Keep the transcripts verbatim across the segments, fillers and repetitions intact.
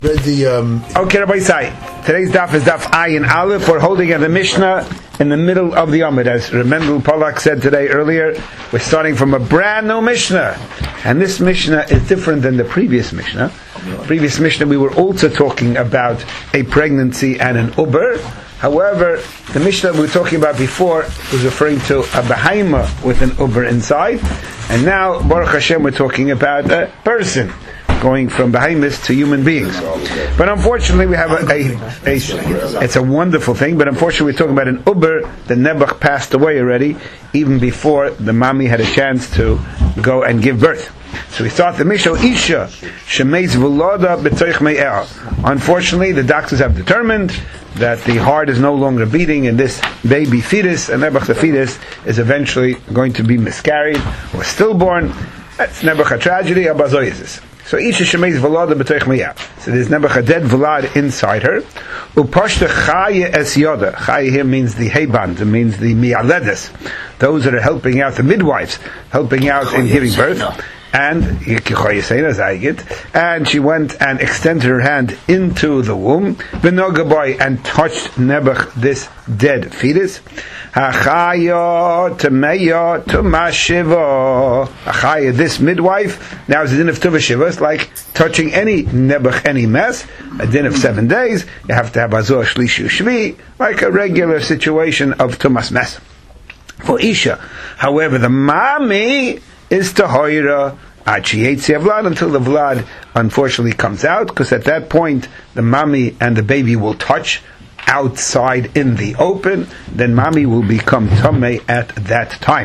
Read the um Okay, Rabbi Isai. Today's daf is daf Ayin Aleph. We're holding at the Mishnah in the middle of the Amud. As Remendel Pollack said today earlier, we're starting from a brand new Mishnah. And this Mishnah is different than the previous Mishnah. The previous Mishnah we were also talking about a pregnancy and an uber. However, the Mishnah we were talking about before was referring to a behemoth with an uber inside. And now, Baruch Hashem, we're talking about a person going from behemoths to human beings. But unfortunately we have a, a, a it's a wonderful thing, but unfortunately we're talking about an uber. The Nebuch passed away already, even before the mommy had a chance to go and give birth. So we start the Mishnah, Isha, Shemeis Vulada B'Toich Me'er. Unfortunately, the doctors have determined that the heart is no longer beating in this baby fetus, and Nebuch the fetus is eventually going to be miscarried or stillborn. That's Nebuch a tragedy, Abazoyizis. So Isha Shemeis Vulada B'Toich Me'er. So there's Nebuch a dead Vlad inside her. Upashta Chaya Es Yoda. Chaya here means the Heyband, it means the Mi'aledes. Those that are helping out, the midwives, helping out in giving birth. And and she went and extended her hand into the womb, Benogaboy, and touched Nebuch, this dead fetus. Achaya Tameya Tumashiva. Achaya, this midwife, now is a din of Tuva Shiva. It's like touching any Nebuch, any mess, a din of seven days. You have to have Azor Shlishu Shvi, like a regular situation of Tumas mess. For Isha, however, the mommy is Tahoira Vlad until the Vlad unfortunately comes out, because at that point the mommy and the baby will touch outside in the open. Then mommy will become Tameh at that time.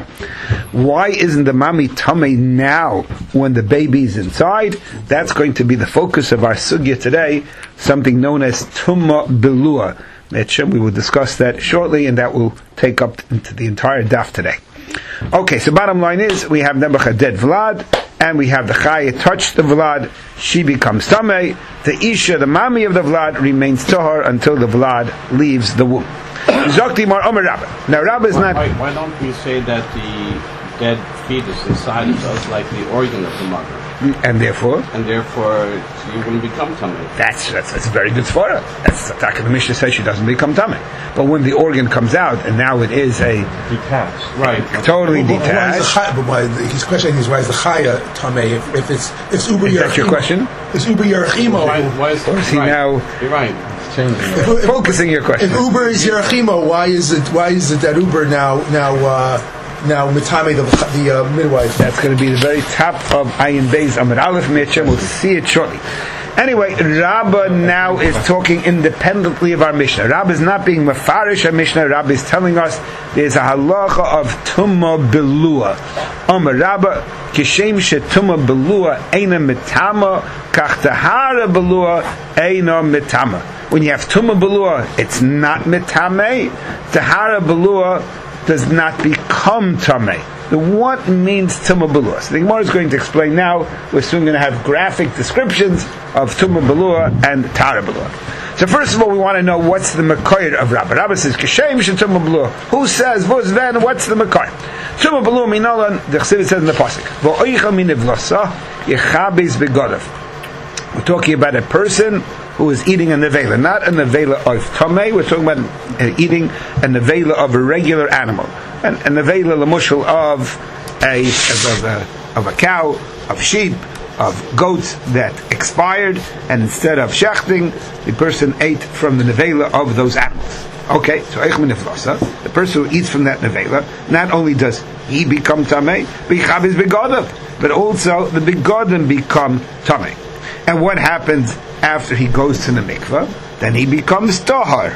Why isn't the mommy Tameh now when the baby is inside? That's going to be the focus of our sugya today, something known as Tumma Belua. We will discuss that shortly, and that will take up into the entire daf today. Okay, so bottom line is, we have Nebuch a dead Vlad, and we have the Chaya touched the Vlad, she becomes Tameh. The Isha, the mommy of the Vlad, remains Tahor until the Vlad leaves the womb. Zokti Mar Omer Rabba. Now Rabba is why, not... Why, why don't we say that the dead fetus inside is us like the organ of the mother? And therefore? And therefore, you wouldn't become Tameh. That's, that's that's a very good svara. That's the fact the Mishnah says she doesn't become Tameh. But when the organ comes out, and now it is a... detached. Right. Totally but, detached. But, but why, his question is, why is the Chaya Tameh if, if it's it's Uber Is that your question? It's Uber Yerachimo. Why, why is, or is he right. now... You're right. It's changing. If, if, Focusing your question. If Uber is Yerachimo, why is it why is it that Uber now now uh, now Mitame the, the uh, midwife? That's going to be the very top of Ayin Beis Amud Aleph Mitcha. We'll see it shortly. Anyway, Rabba now is talking independently of our Mishnah. Rabba is not being mafarish our Mishnah. Rabba is telling us there's a halacha of Tumma Belua. Amar Rabba, Kishem she Tumma Belua eina mitama, kach Tahara Belua eina mitama. When you have Tumma Belua, it's not mitame. Tahara Belua does not become Tameh. The what means Tumma Belua? So the Gemara is going to explain now. We're soon going to have graphic descriptions of Tumma Belua and Tahara Belua. So first of all, we want to know what's the Makayr of Rabba. Rabba says, Kishem she Tumma Belua. Who says, Vos then, what's the Makayr? Tumma Belua minalan, the Chassidus says in the Pasuk, V'oicha min evlasa, yechabeis begodav. We're talking about a person who is eating a nevela, not a nevela of tamei. We're talking about uh, eating a nevela of a regular animal, and a nevela lamushal of a of a of a cow, of sheep, of goats that expired, and instead of shechting, the person ate from the nevela of those animals. Okay, so eichmin neflasa, the person who eats from that nevela, not only does he become tamei, but is begodav, but also the begodim become tamei. And what happens after he goes to the mikvah? Then he becomes tahar.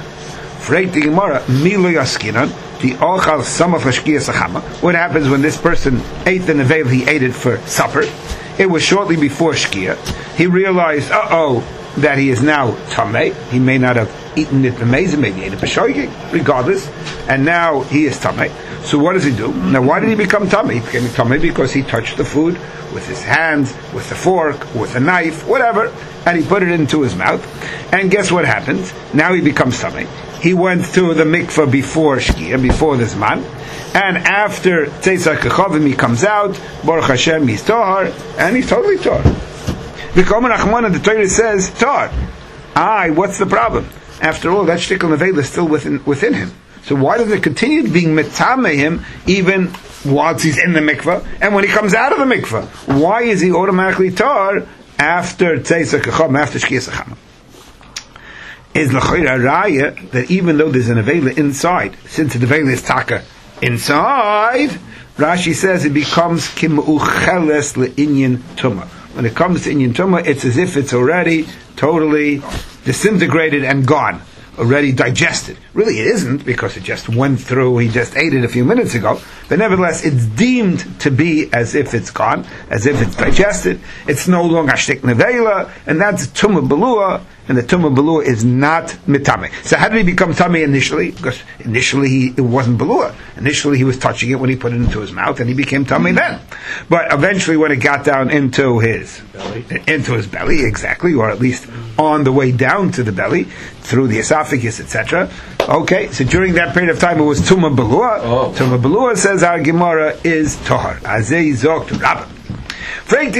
What happens when this person ate the nevel? He ate it for supper. It was shortly before shkia. He realized, uh oh, that he is now tamei. He may not have eaten it b'mezid, maybe ate it b'shoigig, regardless. And now he is tamei. So what does he do? Now, why did he become tamei? He became tamei because he touched the food with his hands, with the fork, with a knife, whatever, and he put it into his mouth. And guess what happens? Now he becomes tamei. He went to the mikvah before shkia, before this man, and after Tzeitzah Kechavim he comes out, Baruch Hashem, he's tahar, and he's totally tahar. V'komer Achmana, the Torah says, tar. Aye, what's the problem? After all, that shtickle nevela is still within within him. So why does it continue being metame him even whilst he's in the mikvah, and when he comes out of the mikvah? Why is he automatically tar after Tzeis HaKacham, after Shkiyas HaChamam? Is l'chayra raya that even though there's an nevela inside, since the nevela is taka inside, Rashi says it becomes kim'ucheles le'inyan tumah. When it comes to inyan tumah, it's as if it's already totally disintegrated and gone, already digested. Really it isn't, because it just went through, he just ate it a few minutes ago, but nevertheless it's deemed to be as if it's gone, as if it's digested. It's no longer shtik nevela, and that's tumah belua, and the tumah belua is not mitame. So how did he become tummy initially? Because initially he, it wasn't belua. Initially he was touching it when he put it into his mouth, and he became tummy then. But eventually when it got down into his belly, into his belly, exactly, or at least on the way down to the belly, through the esophagus, et cetera. Okay, so during that period of time it was tumah belua. Oh. Tumah belua, says our Gemara, is tahar. Azei zok to Rabbah. Who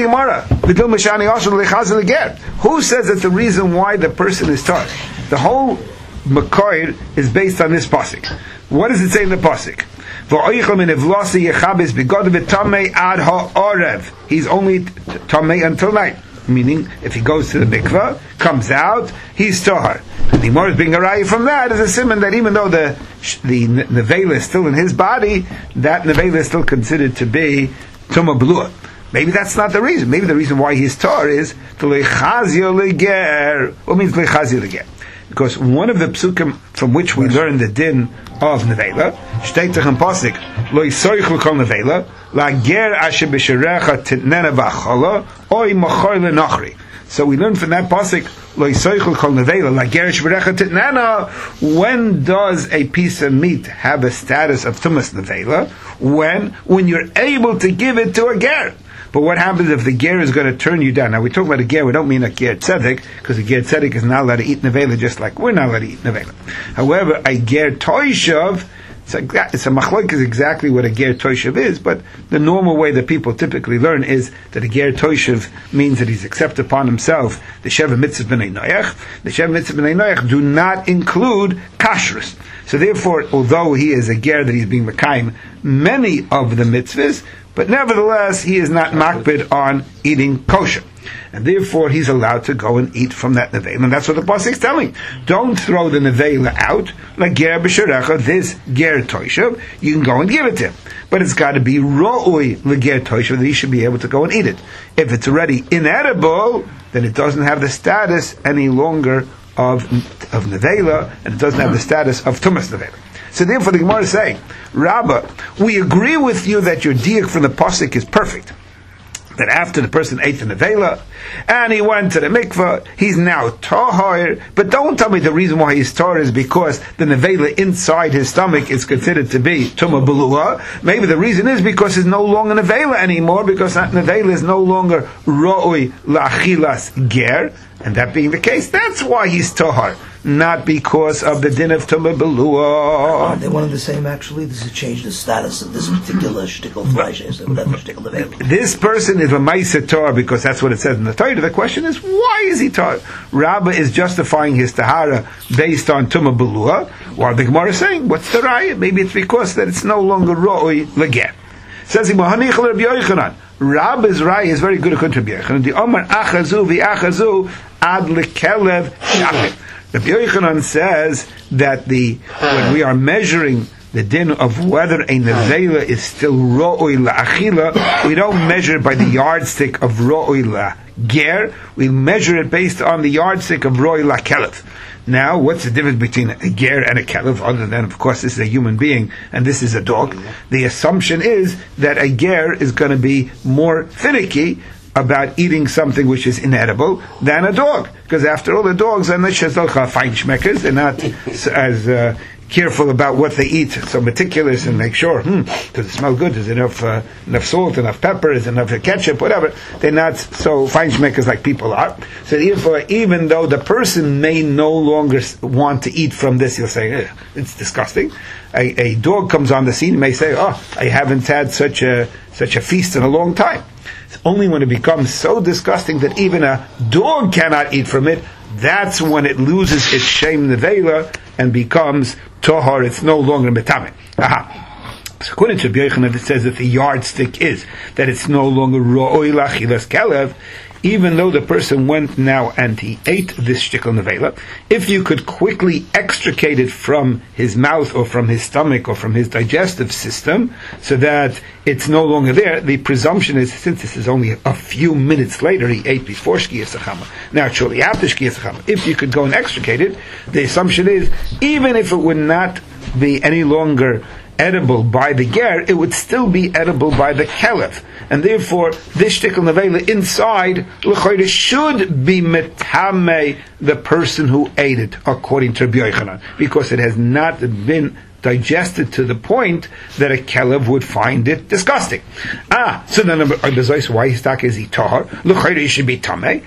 says that the reason why the person is tar? The whole Makoir is based on this pasuk. What does it say in the pasuk? He's only tamei until night. Meaning, if he goes to the mikvah, comes out, he's tahar. And the Gemara is being a raya from that is a simon that even though the the nevela is still in his body, that nevela is still considered to be tumah belua. Maybe that's not the reason. Maybe the reason why he's tar is to lechazio leger. What means lechazio leger? Because one of the psukim from which we learn the din of nevela, shteitzach and pasik, lo yisoich l'kol nevela, la ger asher b'sherecha titnena v'achala, oi machor lenachri. So we learn from that pasuk, lo yisoich l'kol nevela, la ger asher b'sherecha titnena. When does a piece of meat have a status of tumas nevela? When? When you're able to give it to a ger. But what happens if the ger is going to turn you down? Now we talk about a ger, we don't mean a ger tzedek, because a ger tzedek is not allowed to eat nevela just like we're not allowed to eat nevela. However, a ger toishav, it's a, it's a machloek is exactly what a ger toishav is, but the normal way that people typically learn is that a ger toishav means that he's accepted upon himself the sheva mitzvahs b'nei noach. The sheva mitzvahs b'nei noach do not include kashrus. So therefore, although he is a ger that he's being mekayim many of the mitzvahs, but nevertheless, he is not makbid on eating kosher. And therefore, he's allowed to go and eat from that nevela. And that's what the pasuk is telling. Don't throw the nevela out. Like ger b'sherecha, this ger toishav, you can go and give it to him. But it's got to be ro'ui leger toishav, that he should be able to go and eat it. If it's already inedible, then it doesn't have the status any longer of, of nevela, and it doesn't have the status of tumas nevela. So therefore the Gemara is saying, Rabbah, we agree with you that your diak from the pasuk is perfect. That after the person ate the nevela, and he went to the mikvah, he's now tahar. But don't tell me the reason why he's tahar is because the nevela inside his stomach is considered to be tumah belua. Maybe the reason is because it's no longer nevela anymore, because that nevela is no longer ro'oi la'achilas ger. And that being the case, that's why he's tahar, not because of the din of tumah belua. Aren't they one and the same? Actually, this has changed the status of this particular shtickle flesh, whatever shtickle nevela. This person is a ma'aseh tahar because that's what it says in the Torah. The question is, why is he tahar? Rabbah is justifying his tahara based on tumah belua, while the Gemara is saying, what's the raya? Maybe it's because that it's no longer ro'oi leger. Says he, Rabbi Yochanan. Rabbah's raya is very good according to Rabbi Yochanan. The Omar achazu v'achazu ad lekelev shachim. Rabbi Yochanan says that the when we are measuring the din of whether a nevela is still ro'oi la'achila, we don't measure it by the yardstick of ro'oi la'ger, we measure it based on the yardstick of ro'oi la'kelev. Now, what's the difference between a ger and a kelev, other than, of course, this is a human being and this is a dog? The assumption is that a ger is going to be more finicky about eating something which is inedible than a dog, because after all, the dogs are not feinschmeckers, they're not as uh, careful about what they eat, so meticulous and make sure, hmm, does it smell good, is there enough, uh, enough salt, enough pepper, is there enough ketchup, whatever. They're not so feinschmeckers like people are. So therefore, even though the person may no longer want to eat from this, he'll say, eh, it's disgusting. A, a dog comes on the scene, may say, oh, I haven't had such a such a feast in a long time. It's only when it becomes so disgusting that even a dog cannot eat from it, that's when it loses its shem nevela and becomes tohar. It's no longer metame. Aha. So according to Rabbi Yochanan, it says that the yardstick is that it's no longer ro'oi lachilas kelev, even though the person went now and he ate this shtickle nevela. If you could quickly extricate it from his mouth or from his stomach or from his digestive system so that it's no longer there, the presumption is, since this is only a few minutes later, he ate before Shkiyas Chama, now shortly after Shkiyas Chama, if you could go and extricate it, the assumption is, even if it would not be any longer edible by the ger, it would still be edible by the kelev, and therefore this shtickle nevela inside l'chayre should be metame the person who ate it, according to Rabbi Yochanan, because it has not been digested to the point that a kelev would find it disgusting. Ah, so then why his tak is he tahar? L'chayre he should be tameh.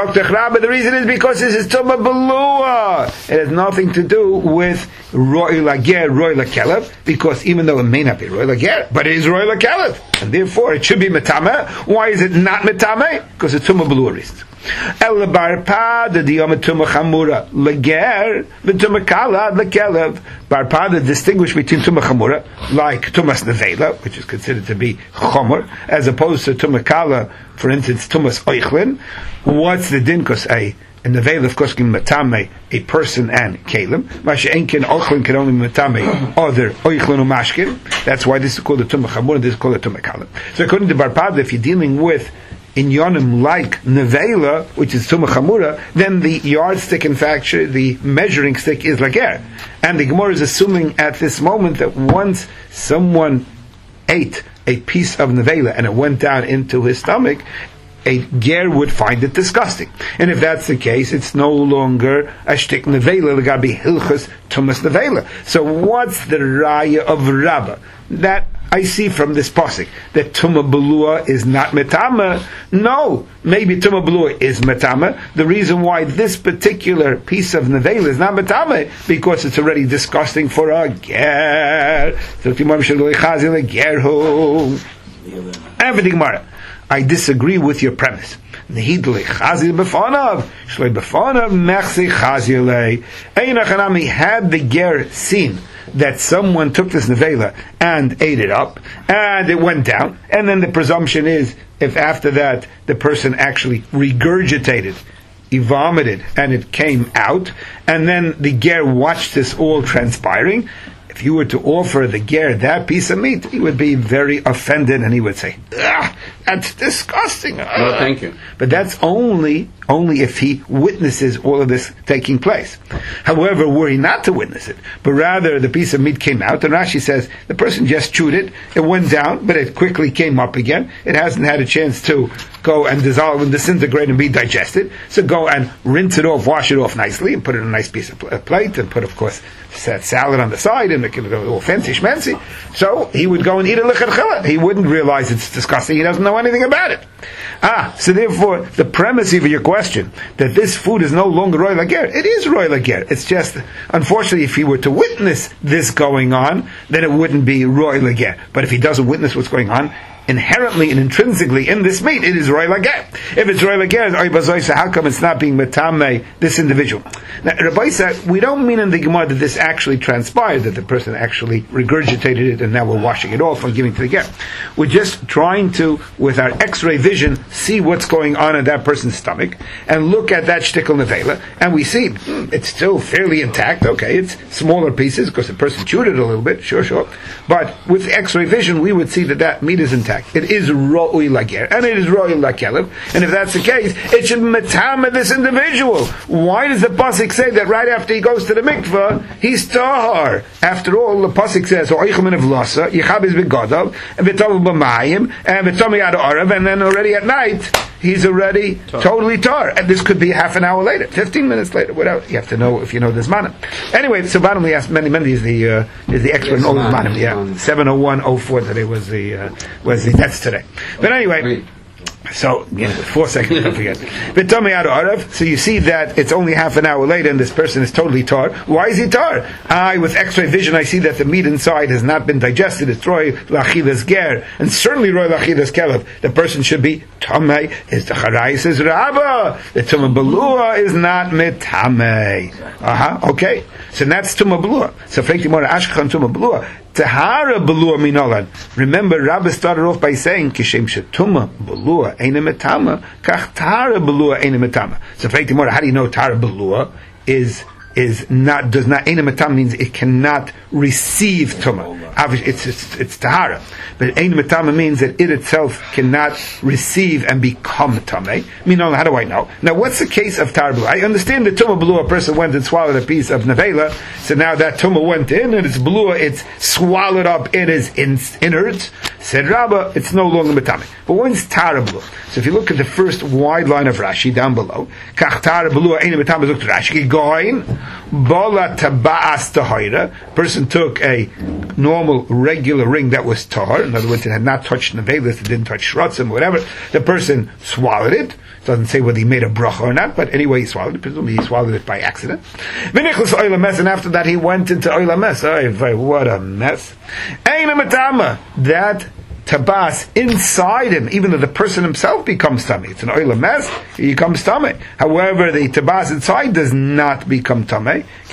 The reason is because this is tumah belua. It has nothing to do with roy lager, roy lakelev, because even though it may not be roy lager, but it is roy lakelev, and therefore it should be metameh. Why is it not metameh? Because it's tumah belua. El barpa the diyam tumah chamura lager the tumah kala lakelev. Barpa distinguish between tumah chamura, like tumas nevela, which is considered to be chomer, as opposed to tumah kala, for instance, tumas oichlin. What's the din? Because a And the veil, of course, can matame a person and kalim. Masha'enkin ochlin can only matame other oichlin or mashkin. That's why this is called the tumah chamur and this is called the tumah kalim. So according to Barpada, if you're dealing with inyonim like nevela, which is tumah chamura, then the yardstick, in fact, the measuring stick is lager. And the Gemara is assuming at this moment that once someone ate a piece of nevela and it went down into his stomach, a ger would find it disgusting. And if that's the case, it's no longer a shtik nevela, legabi hilchus tumas nevela. So what's the raya of Rabbah? That I see from this pasuk that tumah belua is not metama. No, maybe tumah belua is metama. The reason why this particular piece of nevela is not metama because it's already disgusting for a ger. Everything Gemara. I disagree with your premise. Had the ger seen that someone took this nevela and ate it up, and it went down, and then the presumption is, if after that the person actually regurgitated, he vomited, and it came out, and then the ger watched this all transpiring, if you were to offer the ger that piece of meat, he would be very offended, and he would say, "Ah, that's disgusting." No, thank you. But that's only only if he witnesses all of this taking place. However, were he not to witness it, but rather the piece of meat came out, and Rashi says the person just chewed it, it went down, but it quickly came up again. It hasn't had a chance to go and dissolve and disintegrate and be digested. So go and rinse it off, wash it off nicely, and put it in a nice piece of pl- plate, and put, of course, that salad on the side, and make it all fancy schmancy. So he would go and eat a lechatchila. He wouldn't realize it's disgusting. He doesn't know anything about it. Ah, so therefore, the premise of your question, that this food is no longer roy lager, it is roy lager. It's just, unfortunately, if he were to witness this going on, then it wouldn't be roy lager. But if he doesn't witness what's going on, inherently and intrinsically in this meat, it is roy lager. If it's roy lager, how come it's not being metame this individual? Now, Rabbi said, we don't mean in the Gemara that this actually transpired, that the person actually regurgitated it and now we're washing it off and giving to the ger. We're just trying to, with our X-ray vision, see what's going on in that person's stomach and look at that shtickle nevela, and we see hmm, it's still fairly intact. Okay, it's smaller pieces because the person chewed it a little bit, sure, sure. But with X-ray vision, we would see that that meat is intact. It is ro'ui lager, and it is ro'ui lakelev, and if that's the case, it should metame this individual. Why does the pasuk say that right after he goes to the mikveh, he's tahar? After all, the pasuk says, "Oichem min avlasa, yichabiz begodav, and v'tov b'mayim, and v'tomi ad arav," and then already at night, he's already tar. totally tar. And this could be half an hour later, fifteen minutes later, whatever. You have to know if you know this manam. Anyway, so bottom we asked many, many is the uh, is the expert yes, in all this manam. Yeah, seven oh one oh four today was the uh, was the that's today. But anyway. So, yeah, four seconds, don't forget. V'tomei ado arav. So you see that it's only half an hour later and this person is totally tar. Why is he tar? I, with X-ray vision, I see that the meat inside has not been digested. It's roy lachilas ger. And certainly roy lachilas kelev. The person should be tamei. Is the charayis is rabba. The tumah belua is not metamei. Uh-huh, okay. So that's tumah belua. So frekti mora ashkhan tumah belua. Tahara belua minolan. Remember, Rabbi started off by saying, Kishem shetuma belua eina metama, kach tahara belua eina metama. So, how do you know tahara belua is is not does not eina metama means it cannot receive tuma. It's it's, it's tahara, but eina metama means that it itself cannot receive and become tamei. Minolan, how do I know? Now, what's the case of tahara belua? I understand the tumah belua. A person went and swallowed a piece of nevela, so now that tumah went in and it's belua. It's swallowed up in his in, innards. Said Rabbah, it's no longer metame. But when's tahara belua? So if you look at the first wide line of Rashi down below, kach tahara belua eina metame. Look at Rashi. Going bala taba'as tahira. Person took a normal regular ring that was tahar. In other words, it had not touched nevelis, it didn't touch shrotzim, whatever. The person swallowed it. It doesn't say whether he made a bracha or not, but anyway, he swallowed it. Presumably, he swallowed it by accident. And after that, he went into oil mess. Oh, what a mess! Eina metama. That tabas inside him, even though the person himself becomes tummy. It's an oil mess, he becomes tummy. However, the tabas inside does not become tummy. Like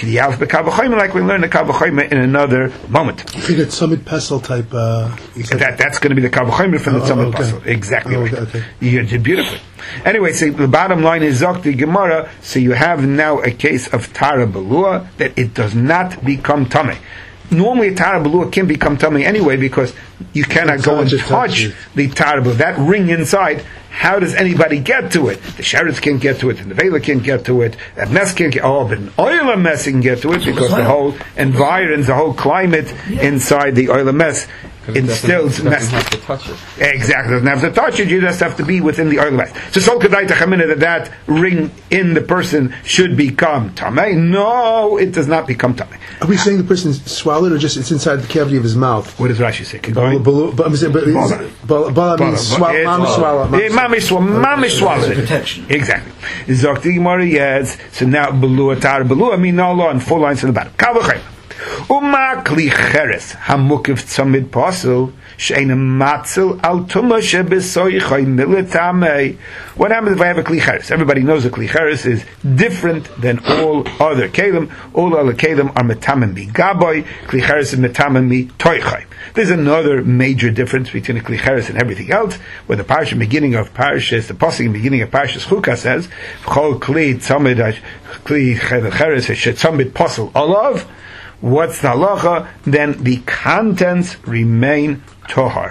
we learn the kavachoyme in another moment. I think it's summit pestle type. Uh, that that's going to be the kavachoyme from the oh, summit okay. pestle. Exactly. Oh, right. okay, okay. You did beautifully. Anyway, so the bottom line is Zokti Gemara. So you have now a case of Tara Belua that it does not become tummy. Normally, a Tara Belua can become tummy anyway because you cannot go and touch the Tara Belua. That ring inside, how does anybody get to it? The Sheretz can't get to it, and the Vela can't get to it, that mess can't get, oh, but an oil mess can get to it because the whole environment, the whole climate inside the oil mess instills mess. Doesn't have to touch it. Exactly, doesn't have to touch it, you just have to be within the oil mess. So, so Kedai Tachamina that that ring in the person should become Tamei? No, it does not become Tamei. Are we saying the person swallowed or just it's inside the cavity of his mouth? What does Rashi say? Keep Bala, going. bala, but I'm saying, but bala, bala means swallow, mamish swallow. Mamish swallow. Mamish swallow. Protection. Exactly. Zokti Gemara, yes. So now, belua, tar, belua, I mean, no law, and four lines from the bottom. Kavachay. Uma kli cheres, hamukiv tzamid posel, she'ena matzel al tuma shebesoychay militamei. What happens if I have a kli cheres? Everybody knows a kli cheres is different than all other kelim. All other kelim are metamem mi gaboy, kli cheres is metamem mi toichay. There's another major difference between a kli cheres and everything else, where the parsha beginning of parshas, the posting beginning of parshas Chukah says, "Chol kli tzamid kli cheres shetzamid posel olav." What's the halacha? Then the contents remain tohar.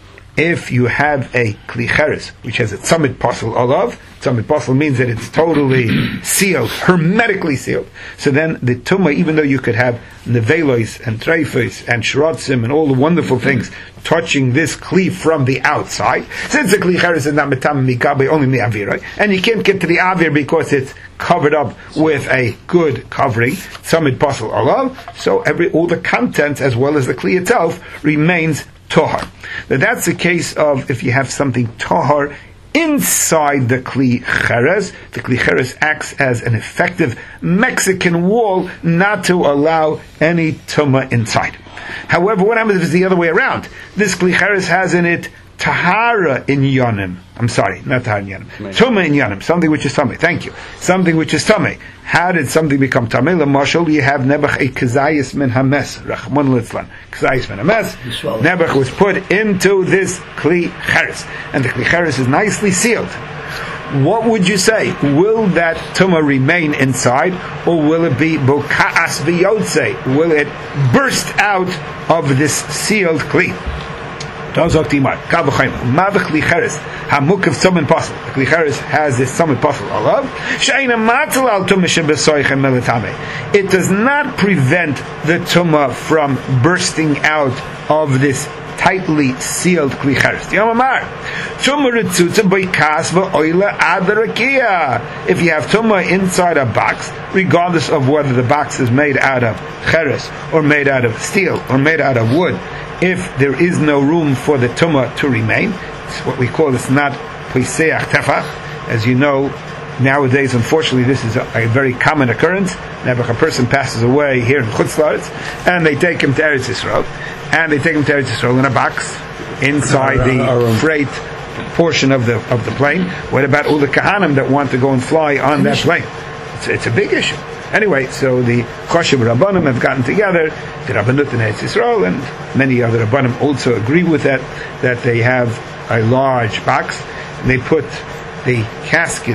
If you have a kli cheres, which has a tzamid posel olav, tzamid posel means that it's totally sealed, hermetically sealed. So then the tumah, even though you could have nevelos and treifos and shrotzim and all the wonderful things touching this kli from the outside, since the kli cheres is not metam mikabe, only the avira, and you can't get to the avir because it's covered up with a good covering, tzamid posel olav, so every all the contents as well as the kli itself remains tohar. Now that's the case of if you have something tohar inside the kli cheres. The kli cheres acts as an effective Mexican wall not to allow any tumah inside. However, what happens if it's the other way around? This kli cheres has in it tahara in yonim. I'm sorry, not tahara in yonim. Tumah in yonim, something which is tumah. Thank you. Something which is tumah. How did something become tumah? L'mashal, you have Nebuch a kazayis min hames, rachman litzlan. Kazayis min hames. Nebuch was put into this kli cheres, and the kli cheres is nicely sealed. What would you say? Will that tumah remain inside, or will it be boka'as v'yotze? Will it burst out of this sealed kli? Don't talk to Imar. Mavich licheres hamukav summon posel. The licheres has this summon posel olav. She'ena matzal al tumah shebesoichem melitame. It does not prevent the tumah from bursting out of this tightly sealed licheres. The Amar tumah ritzutza boikas va'oila adarakia. If you have tumah inside a box, regardless of whether the box is made out of cheres or made out of steel or made out of wood, if there is no room for the tumah to remain, it's what we call it's not Piseach Tefach. As you know, nowadays, unfortunately, this is a, a very common occurrence. Never a person passes away here in Chutz La'aretz, and they take him to Eretz Yisrael, and they take him to Eretz Yisrael in a box inside the freight portion of the of the plane. What about all the Kahanim that want to go and fly on that plane? It's, it's a big issue. Anyway, so the Choshev Rabbanim have gotten together, the Rabbanut in Eretz Yisrael, and many other Rabbanim also agree with that, that they have a large box, and they put the casket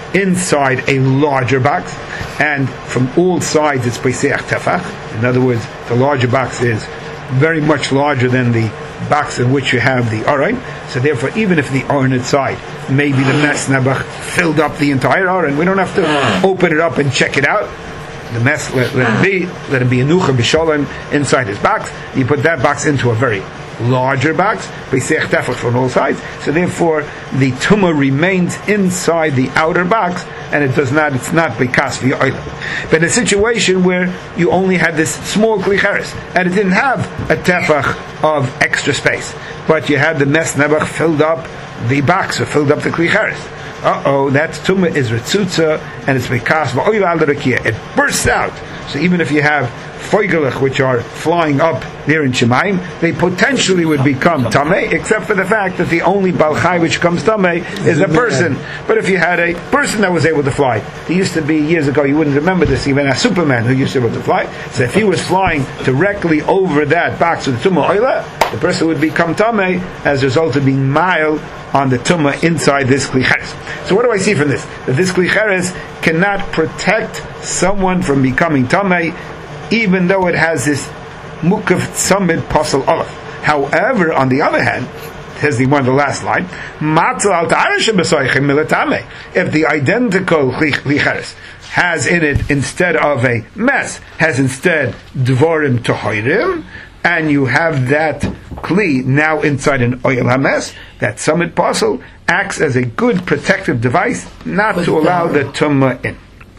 inside a larger box, and from all sides it's Piseach Tefach. In other words, the larger box is very much larger than the box in which you have the Aron. So therefore, even if the Aron inside, maybe the Mes Nebuch filled up the entire Aron, we don't have to open it up and check it out. The mess, let, let it be, let it be a Nucha B'Sholem inside his box. You put that box into a very larger box, Piseach Tefach from all sides. So therefore, the tumah remains inside the outer box, and it does not. It's not bekas v'yoyla. But in a situation where you only had this small klicheres, and it didn't have a tefach of extra space, but you had the Mes Nebuch filled up the box, or filled up the klicheres. Uh-oh, that tumah is ritzutza, and it's bekas v'yoyla al derakia. It bursts out. So even if you have foigelach, which are flying up there in Shemaim, they potentially would become tamei, except for the fact that the only balchai which comes tamei is a person. But if you had a person that was able to fly, there used to be years ago, you wouldn't remember this, even a Superman who used to be able to fly. So if he was flying directly over that box with the tumah oila, the person would become tamei as a result of being mile on the tumah inside this klicheres. So what do I see from this? That this klicheres cannot protect someone from becoming tamei, even though it has this mukav tzamid pasal olav. However, on the other hand, says the one of the last line, matzal al ta'arish b'soichim milatame. If the identical klicheres has in it, instead of a mess, has instead dvorim tohirim, and you have that kli now inside an oil hames, that summit pasal acts as a good protective device not to allow the tumah in.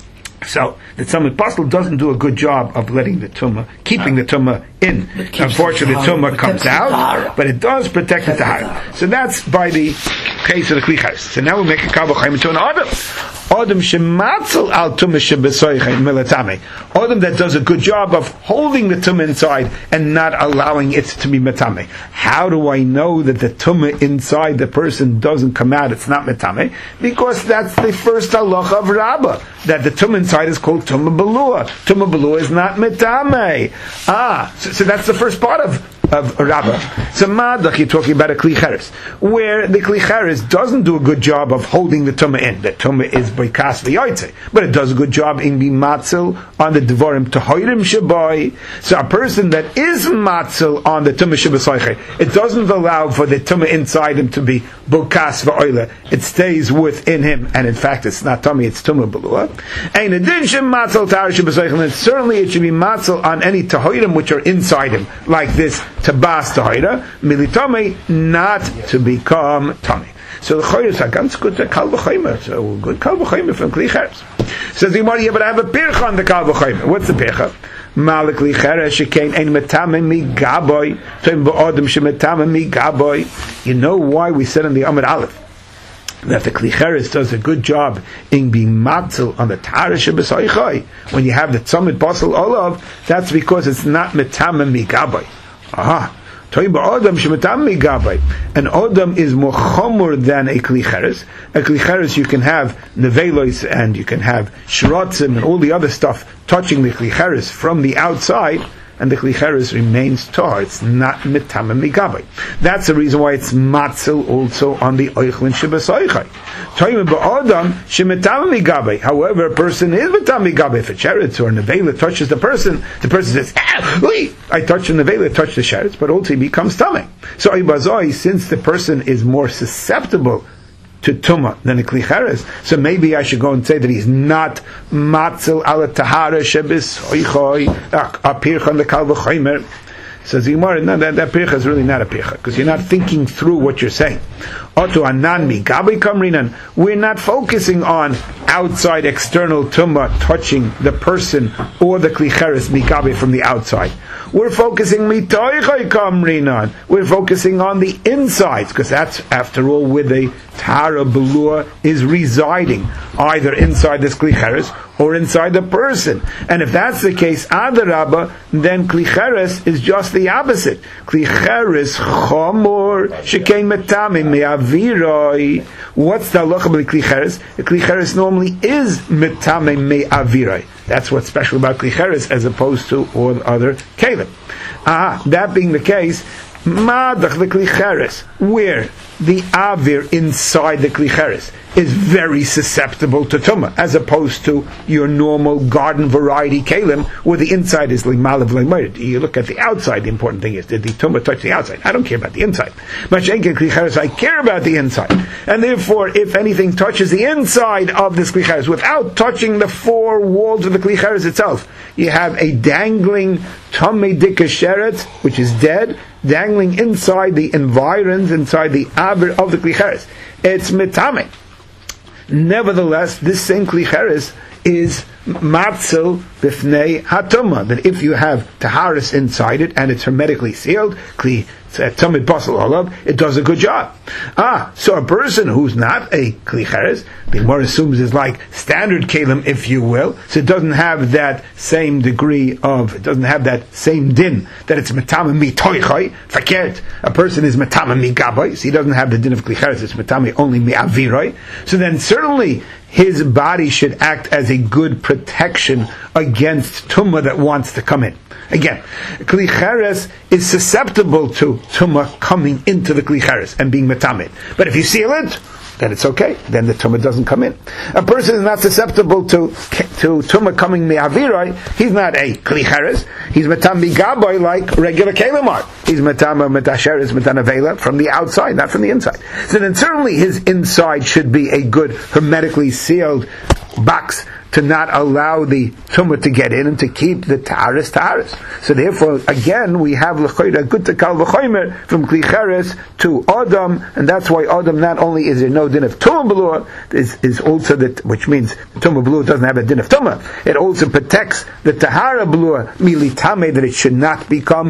So the tumah pasal doesn't do a good job of letting the tumah, keeping the tumah in. Unfortunately, the tumah comes out, but it does protect the tahara. So that's by the case of the klichas. So now we make a kavachayim to an adam. Adam shematzel al tumah shebesoichim milatame. Adam that does a good job of holding the tumah inside and not allowing it to be metame. How do I know that the tumah inside the person doesn't come out? It's not metame, because that's the first halacha of Rabbah, that the tumah inside is called tumah belua. Tumah belua is not metame. Ah, so, so that's the first part of of Rabbah. So Madach, you're talking about a klicheres, where the klicheres doesn't do a good job of holding the tumah in. The tumah is boikas v'yoytze, but it does a good job in being matzil on the devorim tohirim shabai. So a person that is matzil on the tumah shabasoiche, it doesn't allow for the tumah inside him to be boikas v'oyle. It stays within him, and in fact, it's not tumah, it's tumah belua. And in addition, matzil tar shabasoiche, and certainly it should be matzil on any tohirim which are inside him, like this tabas tahira, militame, not to become tummy. So the choyr is a ganz good kal v'choymer, so good kal v'choymer from klicheres. Says the Gemara, yeah, but I have a pircha on the kal v'choymer. What's the pircha? Malik klicheres shekein ein metame mi gaboy, toim ba'odem shemetame mi gaboy. You know why we said in the Amud Aleph that the klicheres does a good job in being matzel on the tarish b'soichai. When you have the tzamid basal olav, that's because it's not metame mi gaboy. Aha. An odam is more chomor than a klicheres. A klicheres you can have nevelos and you can have shrotzim and all the other stuff touching the klicheres from the outside, and the klicheres remains tar. It's not mitamim migabay. That's the reason why it's matzel also on the oichlin shebesoichai. Toyim ba'odam shemitamim migabay. However, a person is mitamim migabay. If a sheretz or a nevela touches the person, the person says, ah, oi, I touched the nevela, touched the sheretz, but also he becomes tamei. So ibazoi, since the person is more susceptible to tumah than a klicheres, so maybe I should go and say that he's not matzel ala tahara shebis oichoi a pircha on the kal v'choymer. Says the Gemara, no, that, that pircha is really not a pircha, because you're not thinking through what you're saying. We're not focusing on outside external tumah touching the person or the kli cheres migabe from the outside. We're focusing mitoichai kamrinan. We're focusing on the insides, because that's, after all, where the Tahara Belua is residing, either inside this kli cheres or inside the person. And if that's the case, adarabba, then kli cheres is just the opposite. Kli cheres chomor shekein metamim me'aviroi. What's the halacha of kli cheres? The kli cheres normally is metamim me'aviroi. That's what's special about kli cheres as opposed to all other kelim. Ah, that being the case, madach the kli cheres, where the avir inside the kli cheres is very susceptible to tumah, as opposed to your normal garden variety kalim, where the inside is limalav limayid. You look at the outside. The important thing is, did the tumah touch the outside? I don't care about the inside. Mashenke kli cheres, I care about the inside, and therefore, if anything touches the inside of this kli cheres without touching the four walls of the kli cheres itself, you have a dangling tamei dikasheret, which is dead, dangling inside the environs, inside the avir of the kli cheres. It's mitame. Nevertheless, this same kli cheres is matzel b'fnei hatumah, that if you have taharis inside it and it's hermetically sealed, kli tamid basal olav, it does a good job. Ah, so a person who's not a kli cheres, the Gemara assumes is like standard kalim, if you will, so it doesn't have that same degree of, it doesn't have that same din, that it's metame mi toichai, fakert, a person is metame mi gabay, so he doesn't have the din of kli cheres, it's metame only mi avirai, so then certainly his body should act as a good protection against tumah that wants to come in. Again, kli cheres is susceptible to tumah coming into the kli cheres and being metamid. But if you seal it, then it's okay. Then the tumah doesn't come in. A person is not susceptible to to tumah coming me'avirai. He's not a kli cheres. He's metam bigaboy like regular kelim are. He's metam metasheres metanavela from the outside, not from the inside. So then certainly his inside should be a good hermetically sealed box to not allow the tumah to get in and to keep the taharis taharis. So therefore, again, we have l'choira good to kal v'chomer from kli cheres to adam, and that's why adam not only is there no din of tumah belua, is, is also that, which means tumah belua doesn't have a din of tumah. It also protects the tahara belua mili tameh, that it should not become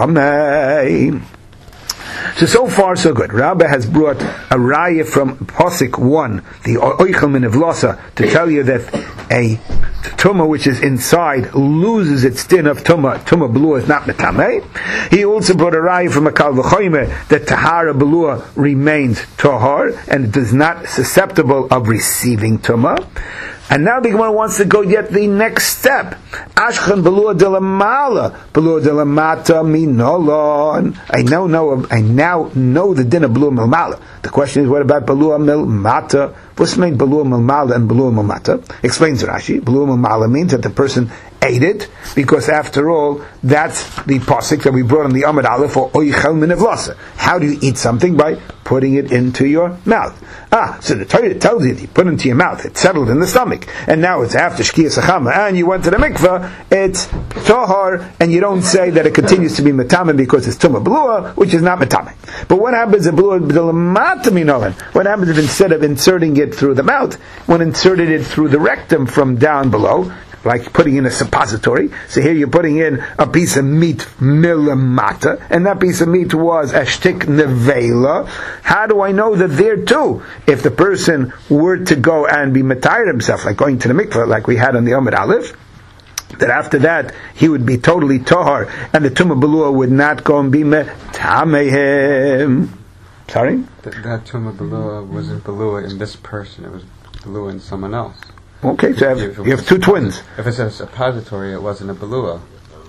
tameh. So, so far so good. Rabbi has brought a raya from Pasuk one, the Oichel min Evlosa, to tell you that a tumah which is inside loses its din of tumah. Tumah belua is not metameh. He also brought a raya from a kal v'chomer that tahara belua remains tahar and is not susceptible of receiving tumah. And now the Gemara wants to go yet the next step. Ashchan belua de la mala, belua de la mata minolon. I now know, I now know the din of belua mil mala. The question is, what about belua mil mata? What's the mean belua mil mala and belua mil mata? Explains Rashi. Belua mil mala means that the person ate it, because after all, that's the pasuk that we brought on the Amud Aleph for oichel min evlasa. How do you eat something? By putting it into your mouth. Ah, so the Torah tells you that you put it into your mouth, it's settled in the stomach, and now it's after Shkiyas Achama, and you went to the mikveh, it's Tohar, and you don't say that it continues to be Metameh because it's Tumah Belua, which is not Metameh. But what happens if Belua B'Delamata? What happens if instead of inserting it through the mouth, one inserted it through the rectum from down below, like putting in a suppository? So here you're putting in a piece of meat milamata, and that piece of meat was a shtik nevela. How do I know that there too, if the person were to go and be matayir himself, like going to the mikveh, like we had on the Amud Aleph, that after that he would be totally tohar, and the tumah belua would not go and be metamehim? Sorry? That, that tumah belua wasn't belua in this person, it was belua in someone else. Okay, so you have, you have two twins. If it's a suppository, it wasn't a belua.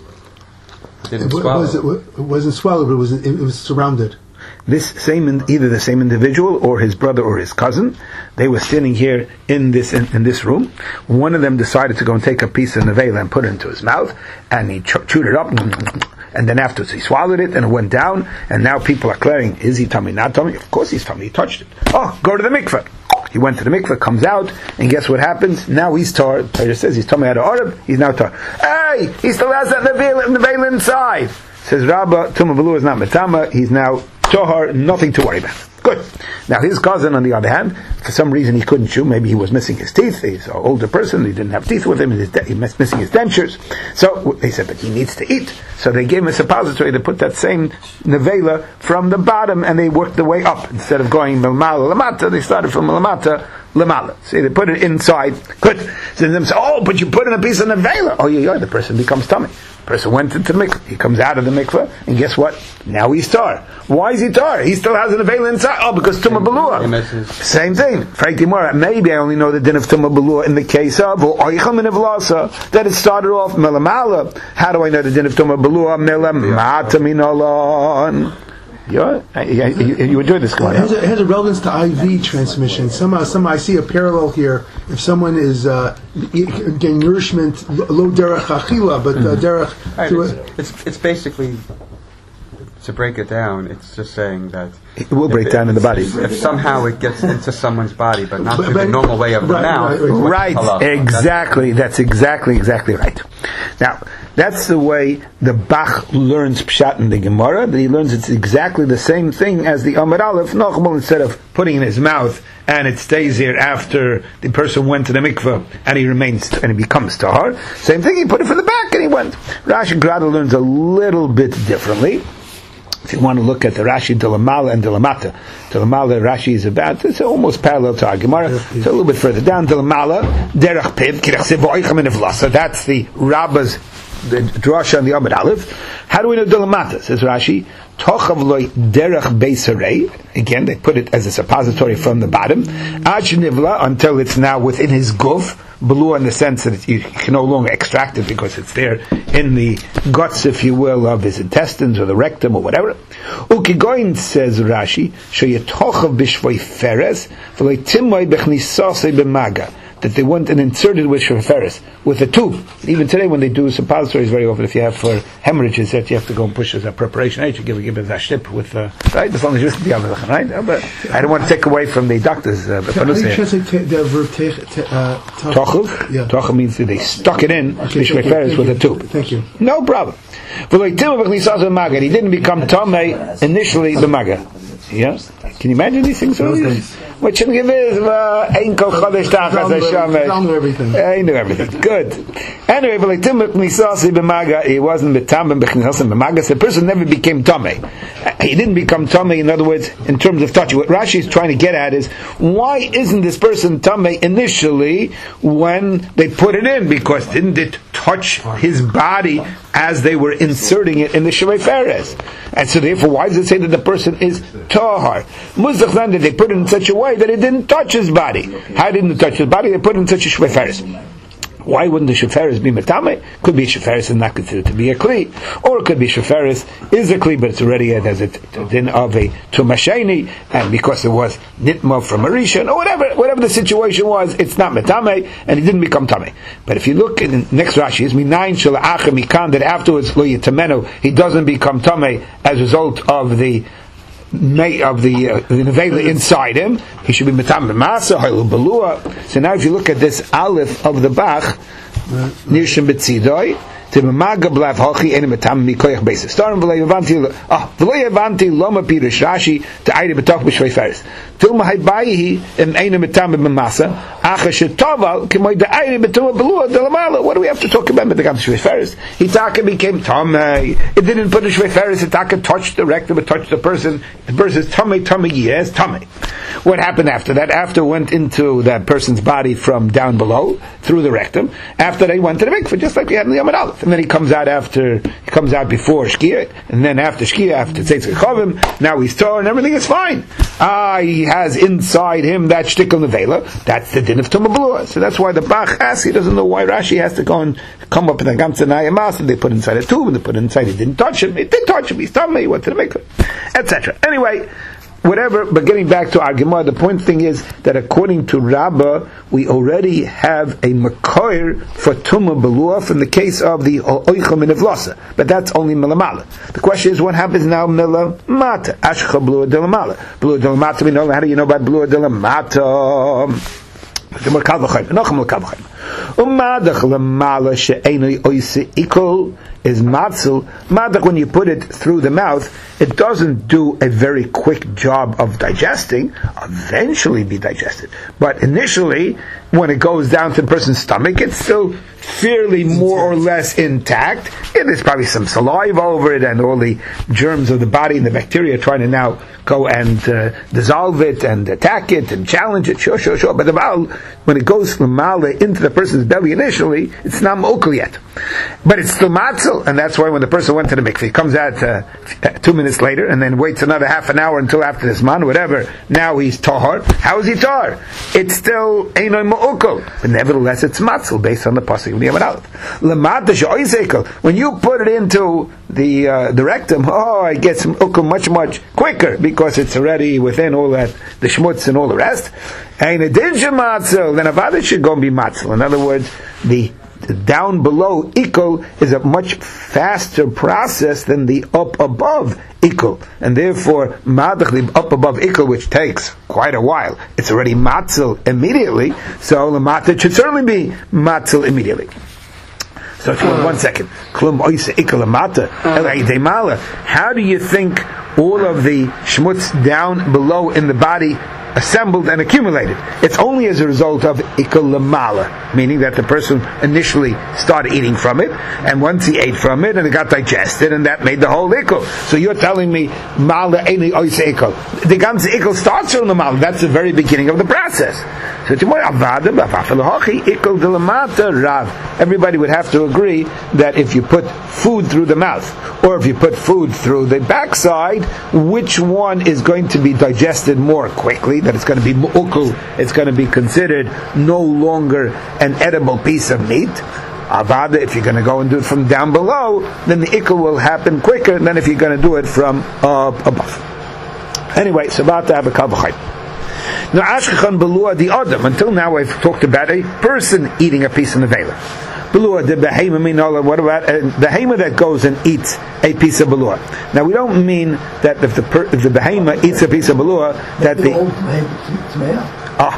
It didn't it, swallow. Was, it wasn't swallowed, but it was, it was surrounded. This same, either the same individual or his brother or his cousin, they were sitting here in this in, in this room. One of them decided to go and take a piece of nevela and put it into his mouth, and he ch- chewed it up, and then afterwards he swallowed it, and it went down, and now people are declaring, is he tummy, not tummy? Of course he's tummy, he touched it. Oh, go to the mikveh. He went to the mikveh, comes out, and guess what happens? Now he's tar. Torah says he's tummy out of Arab, he's now tar. Hey, he still has that nevela inside. Says Rabbah, tumah belua is not metama, he's now tohar, nothing to worry about. Good. Now his cousin, on the other hand, for some reason he couldn't chew. Maybe he was missing his teeth. He's an older person. He didn't have teeth with him. He was missing his dentures. So they said, but he needs to eat. So they gave him a suppository to put that same nevela from the bottom, and they worked the way up. Instead of going milmala lamata, they started from lamata lamala. See, they put it inside. Good. So they say, oh, but you put in a piece of nevela. Oh, yeah, yeah, the person becomes tummy. The person went into the mikveh. He comes out of the mikveh, and guess what? Now he's tar. Why is he tar? He still has an nevela inside. Oh, because tumah balua. Same thing. Frankly, more. Maybe I only know the din of tumah balua in the case of or oicham in avlasa, that it started off melamala. How do I know the din of tumah balua? Melamata minolon. Yeah, you, you, you enjoy this guy. It has, a, it has a relevance to I V transmission. Somehow, somehow I see a parallel here. If someone is uh, getting nourishment, low derech achila, but uh, derech. Right, it's, it's it's basically, to break it down, it's just saying that it will break it, down in the body. If somehow it gets into someone's body, but not but, through but, the normal way of the right, mouth. right, right. right. exactly. That's exactly exactly right. Now, that's the way the Bach learns Pshat in the Gemara, that he learns it's exactly the same thing as the Amud Aleph Nochmal, instead of putting in his mouth and it stays here after the person went to the mikveh and he remains and he becomes tahar. Same thing, he put it for the back and he went. Rashi Grada learns a little bit differently. If you want to look at the Rashi Dilamala and Dilamata, Dilamala Rashi is about, it's almost parallel to our Gemara. It's a little bit further down. Dilamala, Derech Piv, Kirach Sevoichem in Evlasa. That's the Rabbah's the drasha on the Amud Aleph. How do we know Dilamata? Says Rashi, Tochav loy derech beisarei. Again, they put it as a suppository from the bottom. Ad shenivla, until it's now within his guf. Blue in the sense that you can no longer extract it because it's there in the guts, if you will, of his intestines or the rectum or whatever. Ukigoin, says Rashi, sheyetochav b'shvoi feres v'loy timoy b'chnisasei b'maga. That they went and inserted with shveferes, with a tube. Even today, when they do suppositories, very often, if you have for hemorrhages, that you have to go and push as a preparation aid, you give, give it a shtip with, uh, right? As long as you listen to the other, right? Uh, but I don't want to take away from the doctors. Uh, but How do you translate the verb tochuv? Yeah. Tochuv means that they stuck it in okay, the shveferes with you. a tube. Thank you. No problem. He didn't become tamei initially the maga. Yeah? Can you imagine these things? What should give is Ein Kol Chodesh Tachas Hashemesh. I knew everything. I knew everything. Good. Anyway, but like Tim Nisasi b'maga, he wasn't b'tam b'chnisasi b'maga. So the person never became tamei. He didn't become tamei. In other words, in terms of touch. What Rashi is trying to get at is why isn't this person tamei initially when they put it in? Because didn't it touch his body as they were inserting it in the shveferes? And so therefore, why does it say that the person is tahar? Muzach then that they put it in such a way that it didn't touch his body. How didn't it touch his body? They put it in such a shveferes. Why wouldn't the sheferes be metame? Could be sheferes and not considered to be a kli, or it could be sheferes is a kli, but it's already as a din of a tumasheni, and because it was nitma from Marisha, or whatever, whatever the situation was, it's not metame, and it didn't become tame. But if you look in the next Rashi, is minayin shel acher mikan, that afterwards lo yitamenu, he doesn't become tame as a result of the of the uh, the nevela inside him, he should be metam b'masa ha'ilu balua. So now, if you look at this aleph of the Bach, nirshim b'tzidoi, to b'maga blav hachi eni metam mikoyach basis. Starim v'lo yavanti ah v'lo yavanti loma pirish Rashi to aida b'toch b'shveiferes. Tilma haybayihi em eni metam b'masa acha shetoval k'moy da'aida b'tuma balua delamala. What do we have to talk about with the shveiferes? Hitaka became tamei. It didn't put the shveiferes. Hitaka touched the rectum. It touched the person. The person is tamei, tamei, yes, tamei. What happened after that? After it went into that person's body from down below through the rectum. After they went to the mikveh, just like we had in the Amud Aleph. And then he comes out after, he comes out before Shkia, and then after Shkia, after Tzeitzei Chavim, now he's torn, and everything is fine. Ah, he has inside him that shtickle nevela. That's the din of Tumah Balua. So that's why the Bach asks, he doesn't know why Rashi has to go and come up with a Gamza Nayamas, and they put inside a tube, and they put it inside, he didn't touch him, he did touch him, he's done me, he went to the mikveh, et cetera. Anyway, whatever, but getting back to our Gemara, the point thing is that according to Rabbah, we already have a Makoir for Tumah Balua from the case of the Oicham in Evlasa, but that's only Milamala. The question is, what happens now Milamata? Ashcha Blua Dilamala. Blua Dilamata, we know, how do you know about Blua Dilamata? Umadach lemala she'enoi oise ikol is matzel. Madach, when you put it through the mouth, it doesn't do a very quick job of digesting. Eventually be digested, but initially, when it goes down to the person's stomach, it's still fairly more or less intact. And there's probably some saliva over it, and all the germs of the body and the bacteria trying to now go and uh, dissolve it and attack it and challenge it. Sure, sure, sure. But the val, when it goes from mala into the person's belly initially, it's not mokal yet, but it's still matzel, and that's why when the person went to the mikveh, he comes out uh, two minutes later, and then waits another half an hour until after this man, whatever. Now he's tahar. How is he tahar? It's still einoi mokal, but nevertheless it's matzel based on the pasuk of the Yamad Aleph. Lamata she'oisekel. When you put it into the uh, the rectum, oh, it gets mokal much much quicker because it's already within all that the shmutz and all the rest. And it did matzel, then avada should go and be matzel. In other words, the The down below ikol is a much faster process than the up above ikol, and therefore madach, the up above ikol, which takes quite a while, it's already matzel immediately. So the matzel should certainly be matzel immediately. So uh, one second. How do you think all of the shmutz down below in the body assembled and accumulated? It's only as a result of ikol lamala, meaning that the person initially started eating from it, and once he ate from it, and it got digested, and that made the whole ikol. So you're telling me mala eni oise ikol. The ganze ikol starts from the mala. That's the very beginning of the process. So everybody would have to agree that if you put food through the mouth, or if you put food through the backside, which one is going to be digested more quickly? That it's going to be mu'ukul, it's going to be considered no longer an edible piece of meat. Avada, if you're going to go and do it from down below, then the ikul will happen quicker than if you're going to do it from up above. Anyway, it's about to have a kavachayim. Now, ashkechan belua the adam. Until now, I've talked about a person eating a piece of nevela. Belua the behema minola. What about a behema that goes and eats a piece of belua? Now, we don't mean that if the per, if the behema eats a piece of belua, that the ah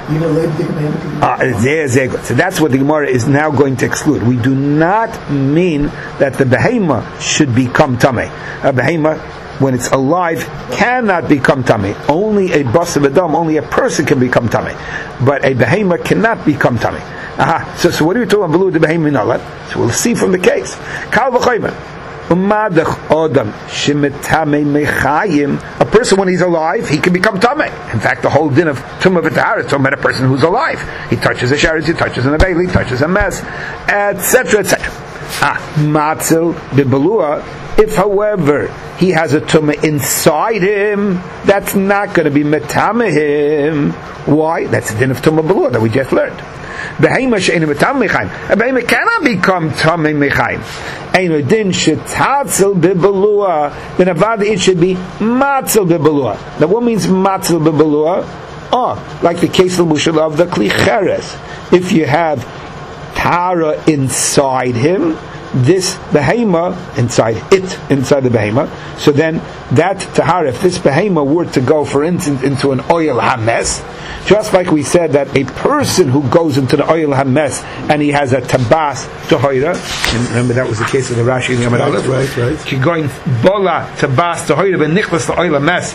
ah there there goes. So that's what the Gemara is now going to exclude. We do not mean that the behema should become tamei. A behema, when it's alive, cannot become tamei. Only a bas of adam, only a person can become tamei, but a behema cannot become tamei. Aha. So, so what are we talking about? Below the behema minalat. So we'll see from the case. Kal v'chayman. Umadach adam shemetame mechayim. A person when he's alive, he can become tamei. In fact, the whole din of tumah v'tahara is talking about a person who's alive. He touches a sharetz, he touches an aveli, he touches a mess, et cetera, et cetera. Ah, matzel b'belua. If, however, he has a tumah inside him, that's not going to be metame him. Why? That's the din of tumah belua that we just learned. Behema she'enu metame mechayim. A behema cannot become tamei mechayim. Einu din shetatzel b'belua. Then avada it should be matzel b'belua. Now, what means matzel b'belua? Oh, like the case of the kli cheres. If you have tara inside him, this behema inside it, inside the behema. So then that tahara, if this behema were to go, for instance, into an oil hames, just like we said that a person who goes into the oil hames and he has a tabas tahira, and remember that was the case of the Rashi in the Yamad Aleph, right, right. You're going bola tabas tahira and nichlas the oil hames.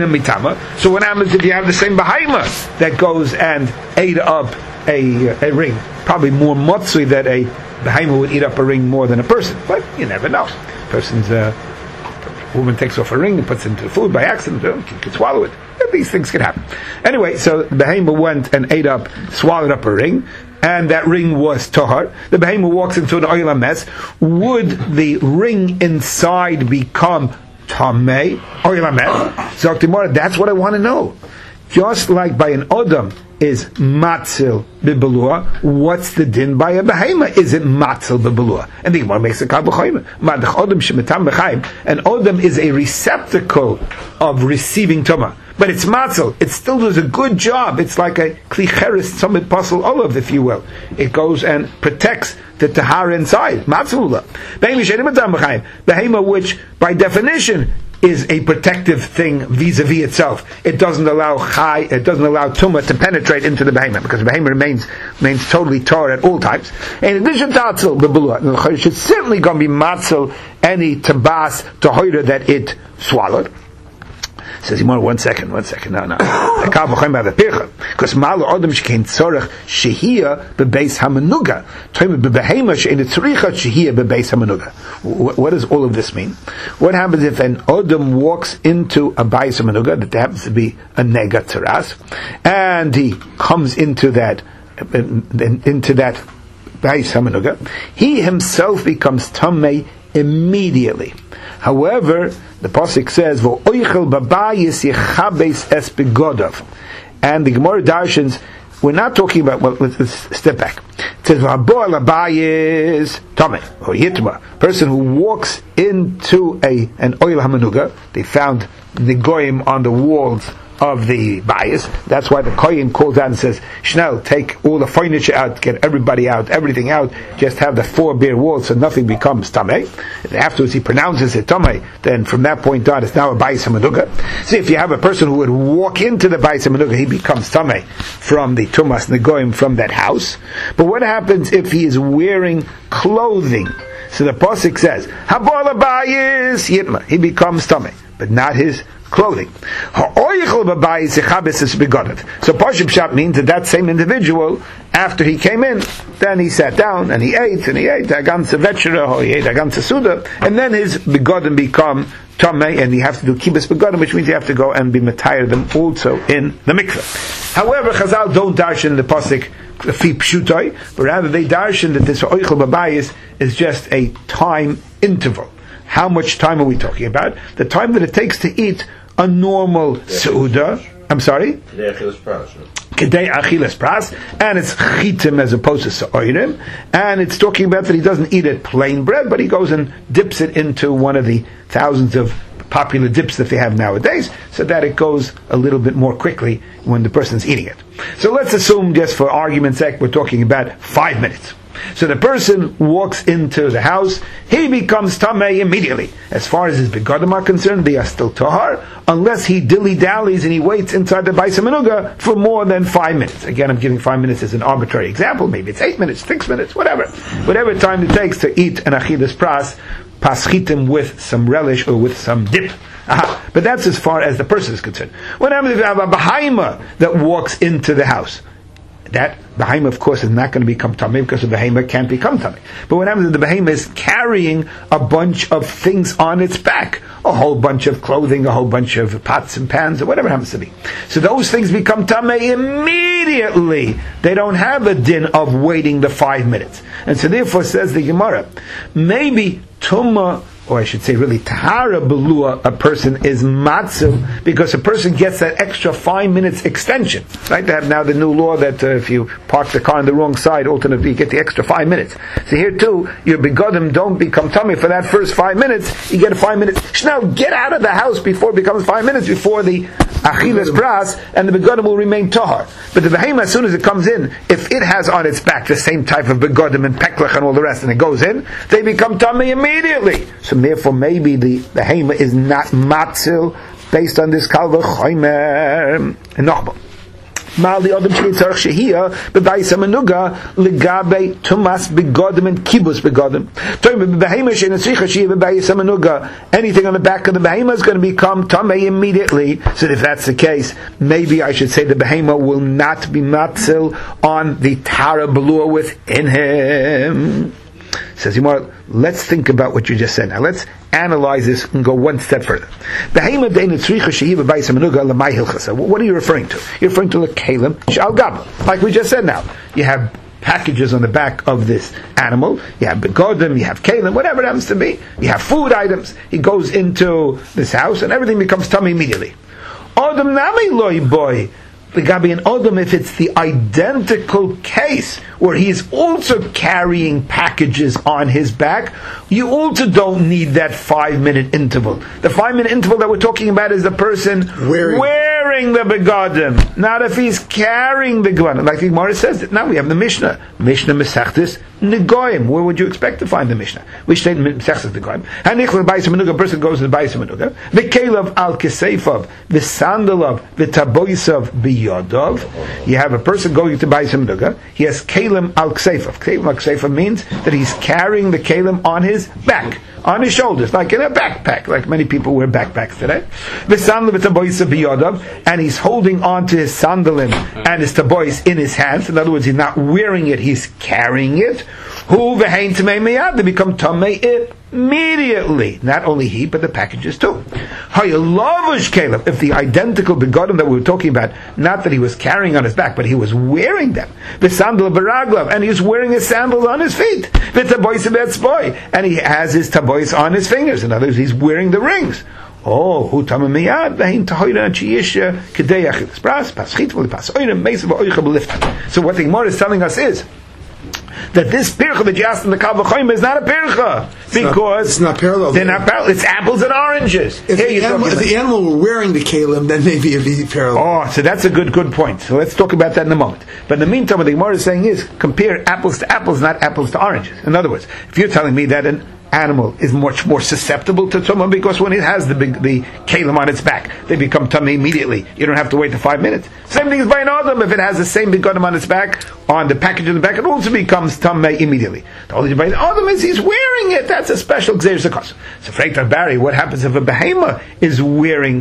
So what happens if you have the same behema that goes and ate up a, a ring? Probably more motzui that a behema would eat up a ring more than a person, but you never know. A person's uh, a woman takes off a ring and puts it into food by accident, you could swallow it. These things can happen. Anyway, so the behema went and ate up, swallowed up a ring, and that ring was tahar. The behema walks into an oil mess. Would the ring inside become tamei oil mess? So that's what I want to know. Just like by an odom is matzil b'belua, what's the din by a behema? Is it matzil b'belua? And the Gemara makes a kal b'chayim. Madach odom shemetam b'chayim. An odom is a receptacle of receiving tumah, but it's matzil. It still does a good job. It's like a kli cheres tzomit pasel olav, if you will. It goes and protects the tahara inside. Matzilula. Behema which by definition is a protective thing vis-a-vis itself. It doesn't allow chai, it doesn't allow tumah to penetrate into the behemoth, because the behemoth remains remains totally tar at all times. In addition to atzil, the beluah, it should certainly going to be matzil any tabas tohoira that it swallowed. Says Yimor, one second, one second, no, no. Because malu odom shekein tzorech shehiyah bebeis hamenuga. Toime bebehema she'en tzricha shehiyah bebeis hamenuga. What does all of this mean? What happens if an odom walks into a beis hamenuga, that there happens to be a nega tzaras, and he comes into that, into that beis hamenuga, he himself becomes tamei immediately. However, the pasuk says, "V'oichel babayis yechabes es begodav," and the Gemara darshans. We're not talking about. Well, let's, let's step back. It says, "V'haboel babayis tamei or yitma." Person who walks into a an oil hamanuga. They found the goyim on the walls of the bias. That's why the kohen calls out and says, Shnel, take all the furniture out, get everybody out, everything out, just have the four bare walls so nothing becomes tamei. And afterwards he pronounces it tamei, then from that point on it's now a bias hamanuga. See, if you have a person who would walk into the bias hamanuga, he becomes tamei from the tumas negoim from that house. But what happens if he is wearing clothing? So the pasuk says, Habor bayis yitma, he becomes tamei, but not his clothing. So Pashib Shap means that that same individual, after he came in, then he sat down and he ate and he ate agamsa vechera or he ate agamsa suda, and then his begodim become tamei, and you have to do kibbutz begodim, which means you have to go and be matayir them also in the mikveh. However, Chazal don't darshan the pasuk fi pshutai, but rather they darshan that this oichel babayis is just a time interval. How much time are we talking about? The time that it takes to eat a normal seuda. I'm sorry? Kedei achilas pras. And it's chitim as opposed to sa'oirim. And it's talking about that he doesn't eat it plain bread, but he goes and dips it into one of the thousands of popular dips that they have nowadays, so that it goes a little bit more quickly when the person's eating it. So let's assume, just for argument's sake, we're talking about five minutes. So the person walks into the house, he becomes tamei immediately. As far as his begodim are concerned, they are still tahar, unless he dilly-dallies and he waits inside the Bais HaMenuga for more than five minutes. Again, I'm giving five minutes as an arbitrary example. Maybe it's eight minutes, six minutes, whatever. Whatever time it takes to eat an achilas pras, paschitim with some relish or with some dip. Aha. But that's as far as the person is concerned. What happens if you have a behemoth that walks into the house? That behemoth, of course, is not going to become tamei, because the behemoth can't become tamei. But what happens if the behemoth is carrying a bunch of things on its back? A whole bunch of clothing, a whole bunch of pots and pans, or whatever it happens to be. So those things become tamei immediately. They don't have a din of waiting the five minutes. And so therefore, says the Gemara, maybe tumah, or I should say really tahara belua, a person is matzil, because a person gets that extra five minutes extension. Right? They have now the new law that uh, if you park the car on the wrong side, alternately you get the extra five minutes. So here too, your begodim don't become tummy for that first five minutes. You get a five minutes. Now get out of the house before it becomes five minutes, before the achilas pras, and the begodim will remain tahar. But the behemoth, as soon as it comes in, if it has on its back the same type of begodim and peklach and all the rest, and it goes in, they become tummy immediately. So therefore, maybe the the hema is not matzil based on this kalva choimer and nochbal. Mal the adam shei tzarich shehiyah b'bayis hamenuga legabe tumas begodim and kibbutz begodim. Toim b'behema shei netzricha shehiyah b'bayis hamenuga. Anything on the back of the behema is going to become tamei immediately. So if that's the case, maybe I should say the behema will not be matzil on the tara belua within him. Says Yimar, let's think about what you just said. Now let's analyze this and go one step further. What are you referring to? You're referring to the kalim shal gabel, like we just said. Now you have packages on the back of this animal. You have begodim, you have kalim, whatever it happens to be. You have food items. He goes into this house and everything becomes tummy immediately. Adam nami loy boy. The Gabi and Odom, if it's the identical case where he is also carrying packages on his back, you also don't need that five minute interval. The five minute interval that we're talking about is the person wearing, wearing the begodim, not if he's carrying the begodim. Like the Gemara says, now we have the Mishnah, Mishnah Mesechtes Negoim. Where would you expect to find the Mishnah? Which state Mesechus Negoim? Hanichel Bayis Menuga. A person goes to the Bayis Menuga. V'kelev al Keseifav, v'sandalav, v'taboisav biyodov. You have a person going to Bayis Menuga. He has kelim al Keseifav. Kelim al Keseifav means that he's carrying the kelim on his back, on his shoulders, like in a backpack, like many people wear backpacks today. V'sandalav v'taboisav biyodov, and he's holding on to his sandalim and his tabois in his hands. In other words, he's not wearing it; he's carrying it. Who v'hein tamei miyad? They become tamei immediately. Not only he, but the packages too. Hayalavush kelim. If the identical begotten that we were talking about, not that he was carrying on his back, but he was wearing them. The sandal baraglav, and he was wearing his sandals on his feet. The tabois betzboy, and he has his tabois on his fingers. In other words, he's wearing the rings. Oh, who tamei miyad? V'hein tahoyra chiyisha kedei achilles bras paschit v'lipas oirim meisa v'oicha b'lifta. So what the Gemara is telling us is that this pircha that you asked in the Kal V'chomer is not a pircha because it's not, it's not parallel. They're not parallel. It's apples and oranges. If, the animal, if the animal were wearing the kalim, then maybe it'd be parallel. Oh, so that's a good good point. So let's talk about that in a moment. But in the meantime, what the Gemara is saying is compare apples to apples, not apples to oranges. In other words, if you're telling me that an animal is much more susceptible to tumah because when it has the big the kalim on its back, they become tummy immediately. You don't have to wait the five minutes. Same thing as by an adam. If it has the same begotten on its back, on the package in the back, it also becomes tummy immediately. The only thing by an adam is he's wearing it. That's a special gzeirus hakos. So Freitag Barry, what happens if a behemoth is wearing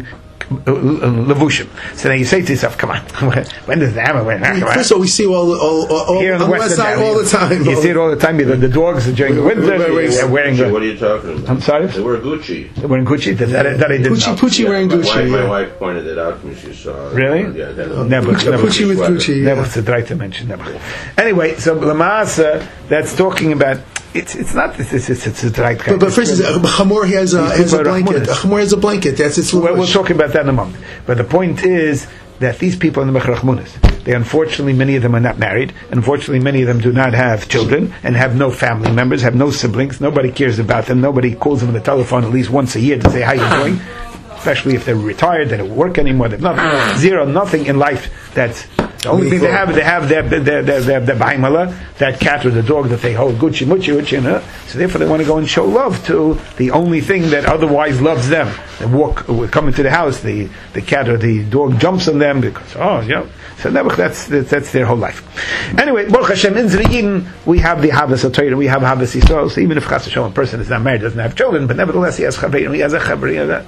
levushim? So then you say to yourself, come on, when does the hammer wear? First of all, we see all, all, all, here on the, on the west side all the time. You see it all the time. The, the dogs during the winter, they're wearing Gucci, what are you talking about? I'm sorry? They wear Gucci. They're wearing Gucci? That, that, that I didn't Pucci, know. Pucci Yeah, wearing my Gucci. Wife, yeah. my wife pointed it out to me. She saw it. Really? Yeah, that, Never. Pucci, never. Pucci with Gucci. Never. Yeah. It's the right to mention. Never. Anyway, so Lamasa, that's talking about. It's it's not it's it's it's, it's the right kind. But, but for instance, a chamor has a, has a blanket. A chamor has a blanket. That's its. We'll, we'll talk about that in a moment. But the point is that these people in the Mechrachmunis, they unfortunately many of them are not married. Unfortunately, many of them do not have children and have no family members, have no siblings. Nobody cares about them. Nobody calls them on the telephone at least once a year to say how you're doing. Especially if they're retired, they don't work anymore. They've nothing, zero, nothing in life. That's the only thing they have. They have their their their their, their baimala, that cat or the dog that they hold, gucci muchi uchi, you know. So therefore, they want to go and show love to the only thing that otherwise loves them. They walk, come into the house, the the cat or the dog jumps on them because oh, yeah. So that's that's, that's their whole life. Anyway, Baruch Hashem, in Zri'in, we have the Havas HaTorah, we have Havas Yisrael. So even if Chas Hashem, a person is not married, doesn't have children, but nevertheless he has chaverim, he has a chaverim.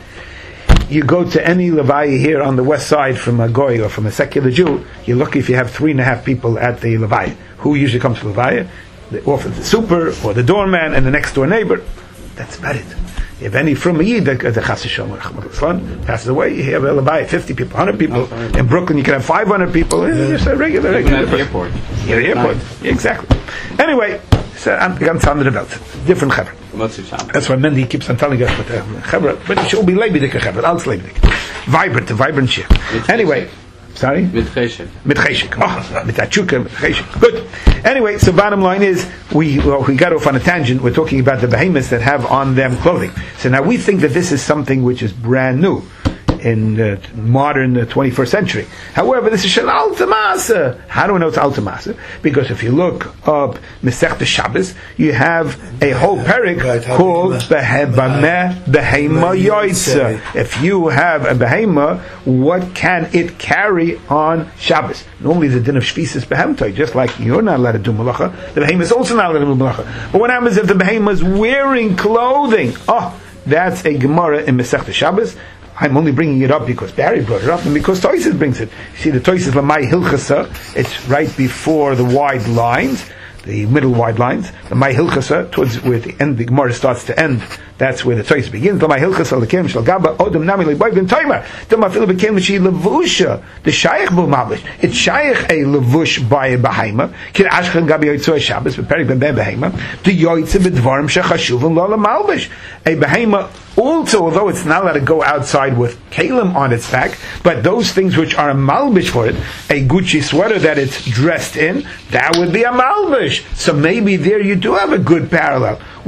You go to any Levaya here on the west side from a Goy or from a secular Jew, you're lucky if you have three and a half people at the Levaya. Who usually comes to Levaya? The, often the super or the doorman and the next door neighbor. That's about it. If any from a Yid, the Chas Yisrael passes away, you have a Levaya, fifty people, one hundred people. In Brooklyn, you can have five hundred people. Yeah. Just a regular, regular. Even at the airport. Yeah, the airport. Yeah, exactly. Anyway, so I'm ganz andere Welt. Different chaver. That's why Mendy keeps on telling us, but uh, chaver, but it should be lebendige chaver, alles lebendig. Vibrant, a vibrant ship. Anyway, sorry? Mit cheshek. Mit cheshek. Oh, mit achuka, mit cheshek. Good. Anyway, so bottom line is, we well, we got off on a tangent. We're talking about the behemoths that have on them clothing. So now we think that this is something which is brand new in the modern uh, twenty-first century. However, this is an alta masa. How do we know it's alta masa? Because if you look up Masechta Shabbos, you have a whole parak called Behemah Behema Yoitza. If you have a behema, what can it carry on Shabbos? Normally the din of Shvis is behemtoi, just like you're not allowed to do malacha, the behema is also not allowed to do malacha. But what happens if the behema is wearing clothing? Oh, that's a Gemara in Masechta Shabbos. I'm only bringing it up because Barry brought it up and because Toysis brings it. You see, the Toysis Lamai Hilchasa, it's right before the wide lines, the middle wide lines. The Mai Hilchasa, towards where the end, the Gemara starts to end. That's where the Toysis begins. The Mai Hilchasa, Lekem Shal Gaba, Odom Nami Leiboy Ben Toimer. The Mafil became the Shi Levusha, the Shaykh Bu Mablish. It's Shaykh a Levush by a Bahima. Kir Ashkan Gabi Yoitzoy Shabbos, but Perik Ben Bahima. The Yoitze B'Dvarim Shechashuvim Lola Malbish. A Bahima. Also, although it's not allowed to go outside with kalim on its back, but those things which are a malbish for it, a Gucci sweater that it's dressed in, that would be a malbish. So maybe there you do have a good parallel.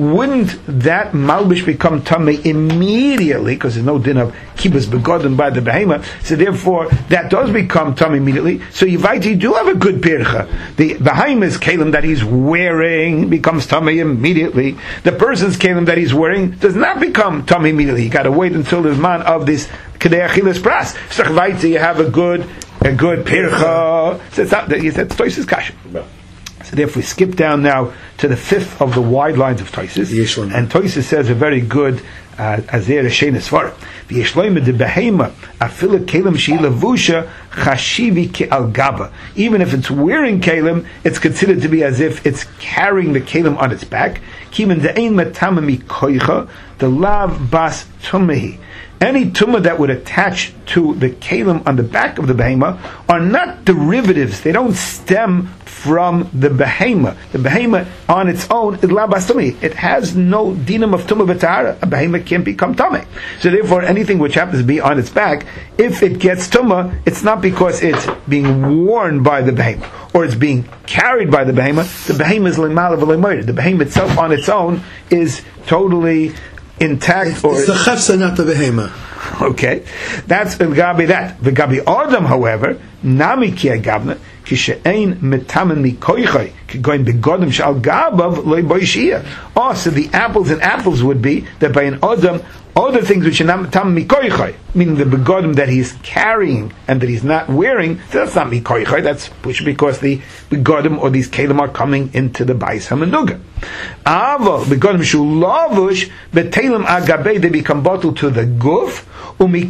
wouldn't that malbish become tamei immediately, because there's no din of kibbutz begodim by the behemoth, so therefore that does become tamei immediately. So you you do have a good pircha. The behemoth's kalim that he's wearing becomes tamei immediately. The person's kalim that he's wearing does not become tamei immediately. You got to wait until the man of this kedei achilas pras. So you have a good a good pircha. So it's not that you said toises kasha. So therefore we skip down now to the fifth of the wide lines of Toises, and Toises says a very good Azer Shein Svar. V'yeshloim de behema afila kelim she lavusha chashivi ke al gaba. Even if it's wearing kelim, it's considered to be as if it's carrying the kelim on its back. Kimin de'ein matamami koicha the lav bas tumehi. Any tumah that would attach to the kalim on the back of the behema are not derivatives. They don't stem from the behema. The behema on its own is la bastumi. It has no dinam of tumah v'tahara. A behema can't become tameh. So therefore, anything which happens to be on its back, if it gets tumah, it's not because it's being worn by the behema or it's being carried by the behema. The behema is l'mala v'lemoyed. The behema itself on its own is totally intact. Or it's the chefsa, not the behema. Okay, that's v'gabi that. V'gabi Adam, however, nami ki agavna kishe'ein metamen mikoichay going begodim shal gabav loy boishia. Oh, so the apples and apples would be that by an Adam, other things which are not metamen mikoichay, meaning the begodim that he's carrying and that he's not wearing, that's not mikoichay. That's because the begodim or these kelim are coming into the bais hamenuga. Ava begodim shu lavush betelim agabei, they become bottled to the guf. Any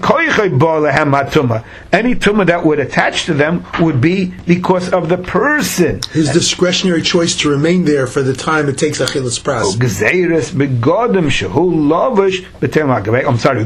tumah that would attach to them would be because of the person. His discretionary choice to remain there for the time it takes achilas pras. I'm sorry.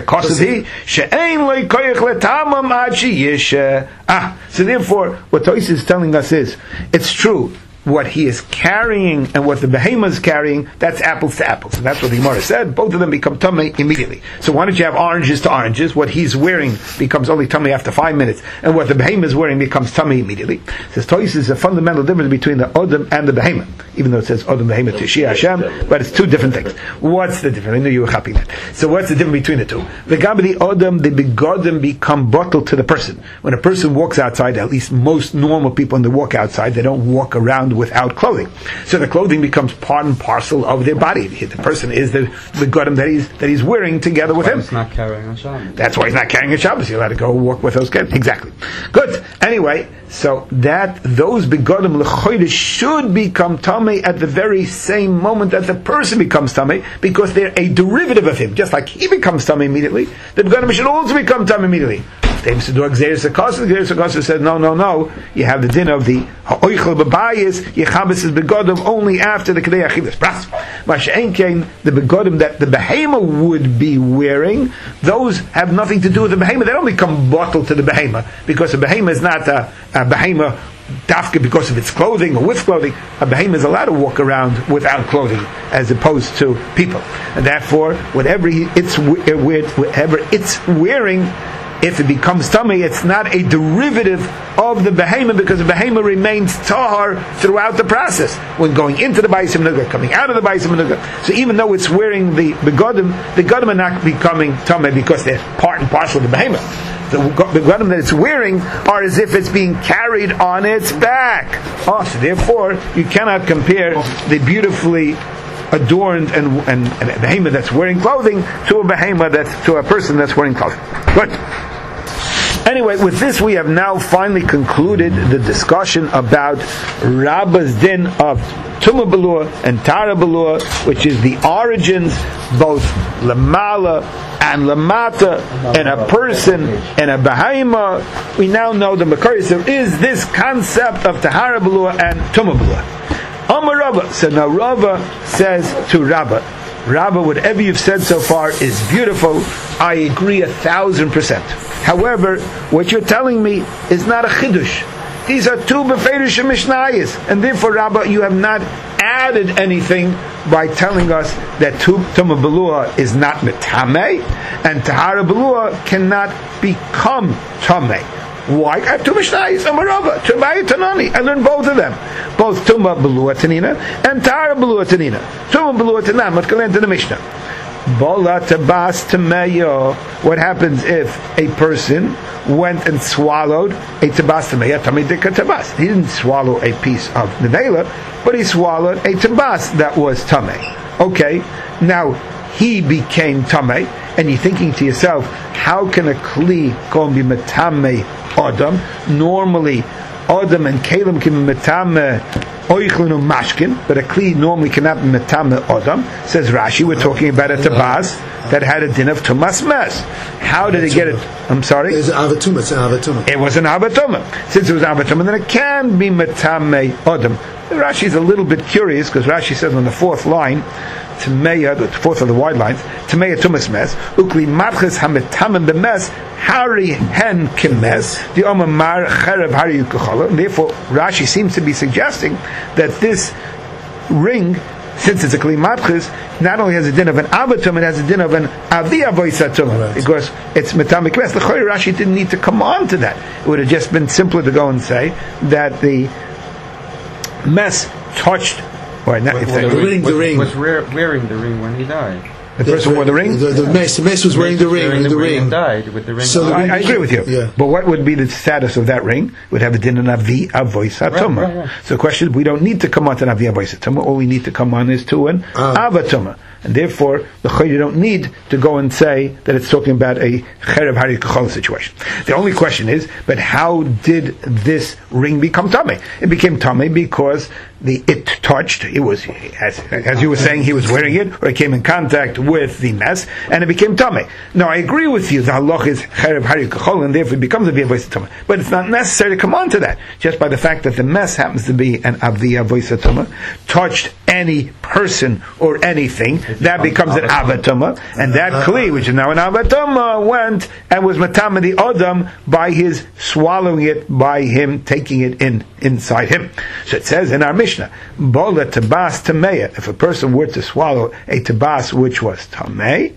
Ah, so therefore, what Tosis is telling us is, it's true. What he is carrying and what the behema is carrying, that's apples to apples. And that's what the Gemara said. Both of them become tummy immediately. So why don't you have oranges to oranges? What he's wearing becomes only tummy after five minutes. And what the behema is wearing becomes tummy immediately. It says, Toys is a fundamental difference between the Odom and the behema. Even though it says Odom behema Tishia Hashem, but it's two different things. What's the difference? I knew you were happy that. So what's the difference between the two? The Gabi, the Odom, the begodim become bottled to the person. When a person walks outside, at least most normal people when they walk outside, they don't walk around without clothing. So the clothing becomes part and parcel of their body. The person is the the godim that he's that he's wearing together with him. He's not carrying a Shabbos. That's why he's not carrying a Shabbos. He'll have to go walk with those kids. Exactly. Good. Anyway, so that those begodim lechoides should become tamei at the very same moment that the person becomes tamei, because they're a derivative of him. Just like he becomes tamei immediately, the begodim should also become tamei immediately. The Gzeres said, no, no, no. You have the din of the ha'oichel b'bayis, yechabes is begodim only after the kedei achilas pras. Masha'en kein, the begodim that the behema would be wearing, those have nothing to do with the behema. They don't become bottled to the behema, because the behema is not a, a behema dafka because of its clothing or with clothing. A behema is allowed to walk around without clothing, as opposed to people. And therefore, whatever it's whatever it's wearing, if it becomes tummy, it's not a derivative of the behema, because the behema remains tahar throughout the process. When going into the bais hamenuga, coming out of the bais hamenuga. So even though it's wearing the begodim, the begodim are not becoming tummy because they're part and parcel of the behema. The begodim that it's wearing are as if it's being carried on its back. Oh, so therefore you cannot compare the beautifully adorned and and, and a behema that's wearing clothing to a behema that's to a person that's wearing clothing. Good. Anyway, with this we have now finally concluded the discussion about Rabba's din of Tumah Belua and Tara Belua, which is the origins, both Lamala and Lamata, and a person and a behema. We now know the Makari's. There is this concept of Tahara Belua and Tumah Belua. Amar Rabba. So now Rabba says to Rabba, Rabba, whatever you've said so far is beautiful. I agree a thousand percent. However, what you're telling me is not a chidush. These are two beferish mishnayos, and therefore, Rabba, you have not added anything by telling us that Tumah Belua is not metamei, and Tahara Belua cannot become tamei. Why? I have two Mishnayos. I'm a Rava. Tumaya Tanani. I learned both of them. Both Tumah Belua Tanina and Tara Belua Tanina. Tumah Belua Tanan. Let's go into the Mishnah. Bola Tabas Tameyo. What happens if a person went and swallowed a Tabas Tameya? Tamidika Tabas. He didn't swallow a piece of Nevela, but he swallowed a Tabas that was Tameh. Okay, now he became Tameh, and you're thinking to yourself, how can a Kli go and be Metame Adam? Normally, Adam and Kalim can be Metame Oichlinu Mashkin, but a Kli normally cannot be Metame Adam. Says Rashi, we're talking about a Tabas that had a din of Tumas Mes. How did it get it? I'm sorry? It's Avatuma, it's an Avatuma. It was an Avatuma. Since it was Avatuma, then it can be Metame Adam. Rashi is a little bit curious because Rashi says on the fourth line, Tameya, the fourth of the wide lines, Tameya Tumas Mes, Ukli Marches Hametamim Bemes, Hari Hen Kimes, the Omar Mar Cherev Hari Yukachala. Therefore, Rashi seems to be suggesting that this ring, since it's a Kli Matches, not only has a din of an Avatum, it has a din of an Avi Avoisatum, right, because it's Metame Kimes. The Choy Rashi didn't need to come on to that. It would have just been simpler to go and say that the mess touched, or not, if well, the, the ring, the was, ring. was wear, wearing the ring when he died. the person wore the ring. The, the mace, the mace was wearing the ring. Wearing The, the ring. and died with the ring. So on. the I, ring- I agree with you. Yeah. But what would be the status of that ring? It would have a din of Avi Avois Hatuma. Right, right, right. So the question is, we don't need to come on to an Avi Avois Hatuma. All we need to come on is to an Ah. Avatuma. And therefore, the Choy, you don't need to go and say that it's talking about a Cherev Hari Kachol situation. The only question is, but how did this ring become Tameh? It became Tameh because the it touched, it was, as, as you were saying, he was wearing it, or it came in contact with the mess, and it became Tameh. Now, I agree with you, the halach is Cherev Hari Kachol, and therefore it becomes a V'avois Tameh. But it's not necessary to come on to that, just by the fact that the mess happens to be an Avi Avois Tameh, touched any person or anything, that becomes an Avatuma, and that Kli, which is now an Avatuma, went and was Matama the Adam by his swallowing it, by him taking it in inside him. So it says in our Mishnah, Bola Tabas Tameya, if a person were to swallow a Tabas which was Tameh,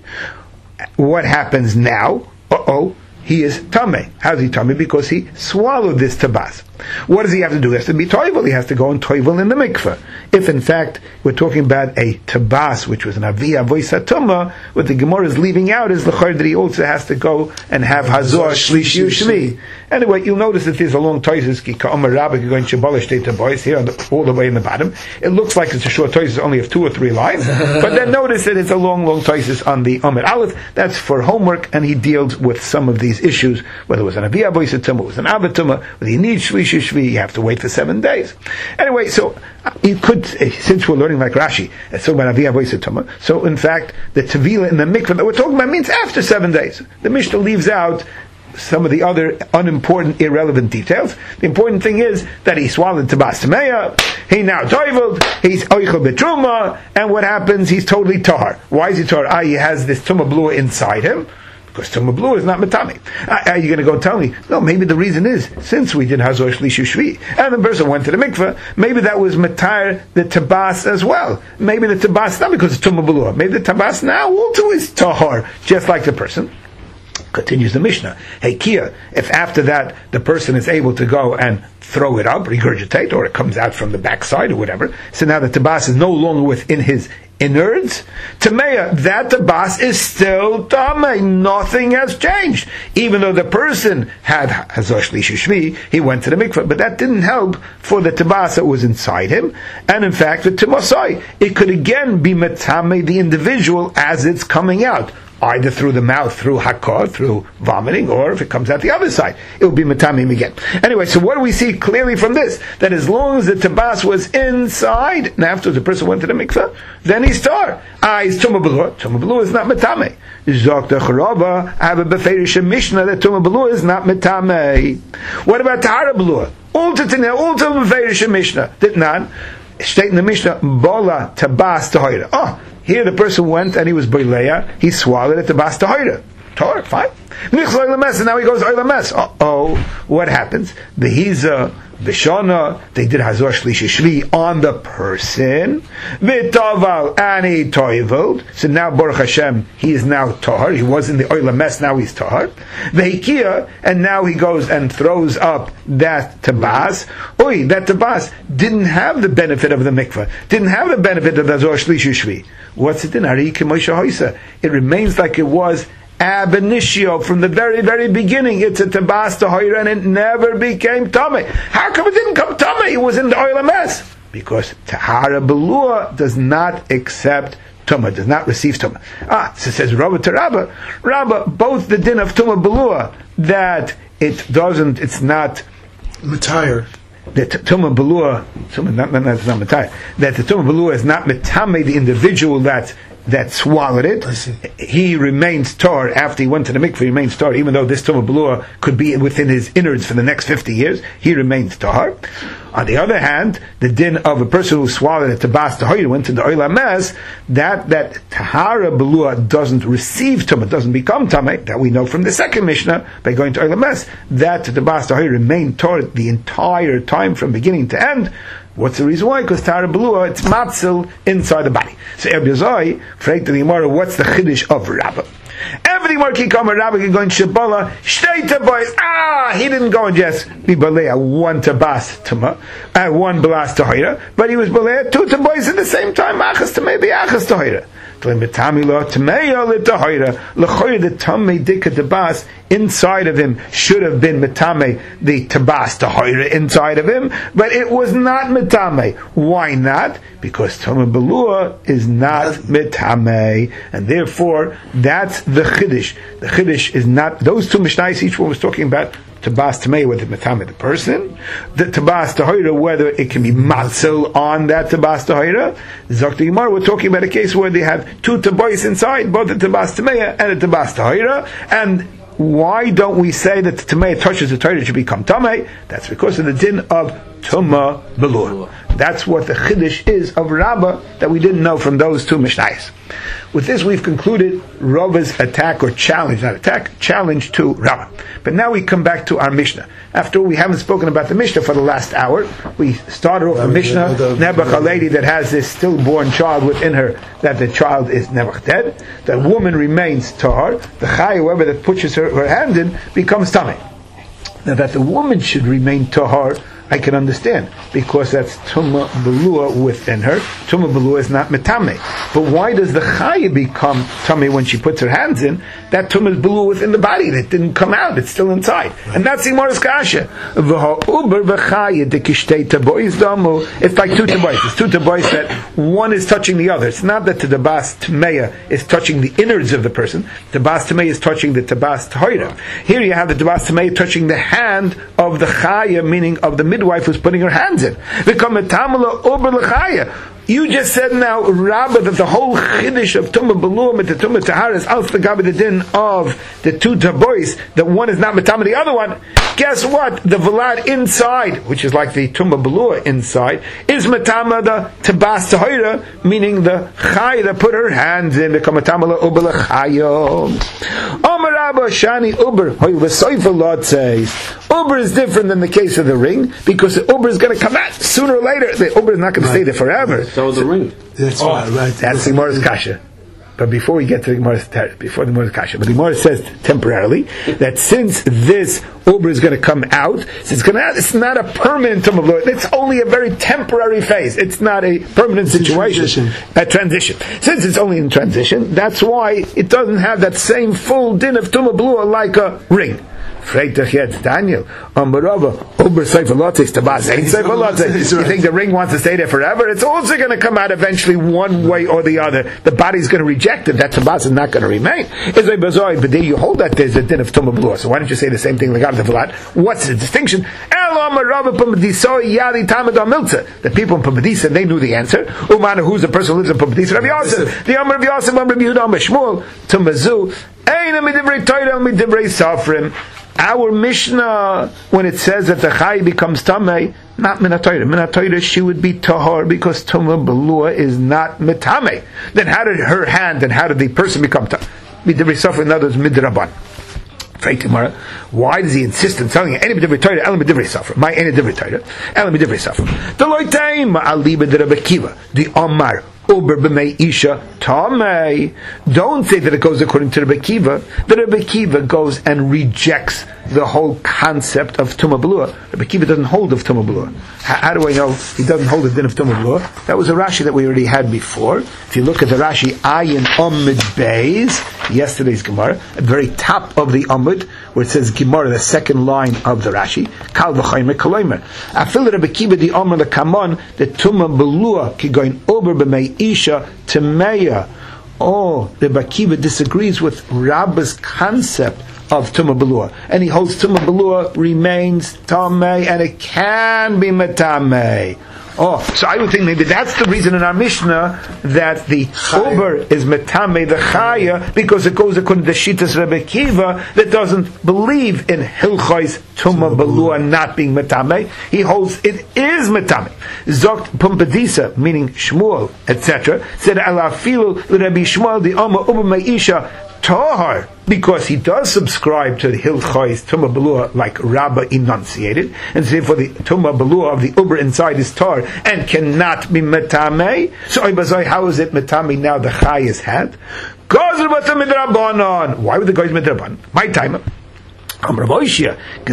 what happens now? Uh-oh, he is Tameh. How's he Tameh? Because he swallowed this Tabas. What does he have to do? He has to be toivel. He has to go and toivel in the mikveh. If in fact we're talking about a tabas, which was an avi avois hatuma, what the Gemara is leaving out is the chayr that he also has to go and have hazor shlishi ushmi. Anyway, you'll notice that there's a long toises ki ka'omer rabbi going shabala shtei tabois here on the, all the way in the bottom. It looks like it's a short toises only of two or three lines, but then notice that it's a long, long toises on the Omer Aleph. That's for homework, and he deals with some of these issues, whether it was an avi avois hatuma, it was an avatuma, whether you need shlishi ushmi, you have to wait for seven days. Anyway, so you could, since we're learning like Rashi, it's talking about Aviyah Voice Tuma. So in fact, the Tevila in the mikveh that we're talking about means after seven days. The Mishnah leaves out some of the other unimportant, irrelevant details. The important thing is that he swallowed Tabas Tameya, he now toiveled, he's Oichel Betruma, and what happens? He's totally tar. Why is he tar? Ah, he has this Tumah Blua inside him. Because Tumah Blua is not Matami. Are you going to go tell me? No, maybe the reason is, since we did Hazor Shlishu Shvi, and the person went to the mikveh, maybe that was Matar the Tabas as well. Maybe the Tabas, not because it's Tumah Blua, maybe the Tabas now also is Tahar, just like the person. Continues the Mishnah. Hey, Kia, if after that the person is able to go and throw it up, regurgitate, or it comes out from the backside or whatever, so now the Tabas is no longer within his innards, Tameya, that Tabas is still Tameh. Nothing has changed. Even though the person had Hazor Shlishi Shvi, he went to the mikveh, but that didn't help for the Tabas that was inside him. And in fact, the Timosai, it could again be Metame, the individual, as it's coming out. Either through the mouth, through hakor, through vomiting, or if it comes out the other side, it will be metamim again. Anyway, so what do we see clearly from this? That as long as the tabas was inside, and after the person went to the mikveh, then he's tar. Ah, he's tumah belua. Tumah belua is not metame. Zok the Charaba, I have a beferish mishnah that tumah belua is not metame. What about tahara belua? Ulta tineh, ulta beferish mishnah. Did not state in the mishnah, bola tabas tahira. Oh, here the person went and he was boileya, he swallowed it to bas tahira. Torah, fine. And now he goes oil mes. Uh oh, what happens? The hiza Bishana, they did Hazor Shlishi Shvi on the person. V'toval, and he toiveled. So now Baruch Hashem, he is now tahar. He was in the oil mess, now he's tahar. V'hikia, and now he goes and throws up that tabas. Oi, that tabas didn't have the benefit of the mikveh, didn't have the benefit of the Hazor Shlishi Shvi. What's it in? It remains like it was ab initio, from the very, very beginning. It's a tabas tahira, and it never became tamei. How come it didn't come tamei? It was in the oil mess. Because tahara belua does not accept tumah, does not receive tumah. Ah, so it says Rabba to Rabba. Rabba, both the din of tumah belua, that it doesn't, it's not Matire. that tumah belua, tumah not, not, not, not matire, that the tumah belua is not metame the individual that that swallowed it. He remains tar after he went to the mikveh. He remains tar, even though this tumah belua could be within his innards for the next fifty years. He remains tar. On the other hand, the din of a person who swallowed a tabas tahir went to the oil hames, that that tahara belua doesn't receive tumah, doesn't become tameh. That we know from the second mishnah by going to oil hames, that tabas tahir remained tar the entire time from beginning to end. What's the reason why? Because Tara Belua, it's matzil inside the body. So Rabbi Yozai, fragt the Gemara, what's the chiddush of Rabbah? Every more can come, Rabbah can go in Shabbalah, shtei tabas. Ah, he didn't go and just be balea one tabas tuma, uh, one balas tahira, but he was balea two tabas at the same time. Achas tamei, the achas tahira. The tamei dika tabas inside of him should have been metame the tabas tahira inside of him, but it was not metame. Why not? Because tamei belua is not metame, and therefore that's the chiddush. The chiddush is not those two mishnayos. Each one was talking about tabas tamei, whether metame the person, the tabas tahira, whether it can be matzil on that tabas tahira. Zakti Gemara, we're talking about a case where they have two tabais inside, both the tabas tamei and the tabas tahira, and why don't we say that the tamei touches the tahira, it should become tamei? That's because of the din of tumah belur. That's what the chiddush is of Rabbah that we didn't know from those two mishnayos. With this, we've concluded Rabbah's attack or challenge, not attack, challenge to Rabbah. But now we come back to our Mishnah. After all, we haven't spoken about the Mishnah for the last hour. We started off the Mishnah, Nebuch, a lady that has this stillborn child within her, that the child is Nebuch dead. The woman remains tahar. The Chai, whoever that pushes her, her hand in, becomes tamei. Now that the woman should remain tahar, I can understand, because that's tumah belua within her. Tumah belua is not metame. But why does the chaya become tamei when she puts her hands in? That tumah is belua within the body. That didn't come out. It's still inside. Right. And that's the Gemara's kasha. It's like two tabois. It's two tabois that one is touching the other. It's not that the tabas tmeya is touching the innards of the person. Tabas tmeya is touching the tabas tahira. Here you have the tabas tmeya touching the hand of the chaya, meaning of the midwife who's putting her hands in. You just said now, Rabbah, that the whole chiddush of Tumah Belum and the Tumah Tahara is out the Gabi the din of the two tabois, that one is not Matama the other one. Guess what? The Velad inside, which is like the Tumah Belua inside, is Matama the Tabas Tahira, meaning the Chai that put her hands in, the Kamatama la Uber L'Chayo. Omer Rabbah Shani Uber, Hoy V'Soifa Lot says, Uber is different than the case of the ring, because the Uber is going to come out sooner or later. The Uber is not going to stay there forever. So the ring. That's oh, right, right. That's the Gemara's kasha. But before we get to the Gemara's before the Gemara's kasha, but the Gemara says temporarily that since this Uber is going to come out, since it's going to, it's not a permanent tumah belua. It's only a very temporary phase. It's not a permanent situation. Transition. A transition. Since it's only in transition, that's why it doesn't have that same full din of tumah belua like a ring. Daniel, you think the ring wants to stay there forever? It's also going to come out eventually one way or the other. The body's going to reject it. That tabas is not going to remain. But there you hold that there's a din of tumah belua. So why don't you say the same thing like the Vlad? What's the distinction? The people in Pumbedisa, they knew the answer. Umana, who's the person who lives in Pumbedisa? Rabbi Yosef. The Amar Rabbi Yosef, Amar Rabbi Yehuda, Amar Shmuel, Tumazu, Eina midivrei Torah, midivrei Safrim. Our Mishnah, when it says that the Chai becomes Tamei, not Minatayra. Minatayra, she would be Tahor because Tumah Belua is not Mitame. Then how did her hand and how did the person become Tamei? Midivrei Safrim, in other words, Midraban. Why does he insist on telling you any divrei Torah, elam divrei safra? My any divrei Torah, elam divrei safra. The loyteim aliba de Rabbi Akiva, the Omar uber b'mei isha tamei. Don't say that it goes according to Rabbi Akiva. The Rabbi Akiva goes and rejects the whole concept of Tumah Belua. Rabbi Akiva doesn't hold of Tumah Belua. How, how do I know he doesn't hold the din of Tumah Belua? That was a Rashi that we already had before. If you look at the Rashi Ayin Omid Beis, yesterday's Gemara, at the very top of the Omid, where it says Gemara, the second line of the Rashi, Kal v'chaymer kaloymer. Afil Rabbi Akiva the Omer lekamon the Tumah Belua ki goin over b'mei isha temeya. Oh, Rabbi Akiva disagrees with Rabba's concept of Tumah Belua, and he holds Tumah Belua remains Tamei, and it can be Metamei. Oh, so I would think maybe that's the reason in our Mishnah that the Uber is Metamei, the Chaya, because it goes according to Shitas Rebbe Kiva that doesn't believe in Hilchos Tumah Belua not being Metamei. He holds it is Metamei. Zokt Pumbedisa, meaning Shmuel, et cetera, said Alafilu Rebbe Shmuel the Oma Uber Meisha Tahar, because he does subscribe to the Hilchos Tumah Belua like Rabbah enunciated, and therefore the Tumah Belua of the Uber inside is tar and cannot be Metamei. So how is it Metamei now the Chai is had? Why would the guys Midrabanan? My time. Because you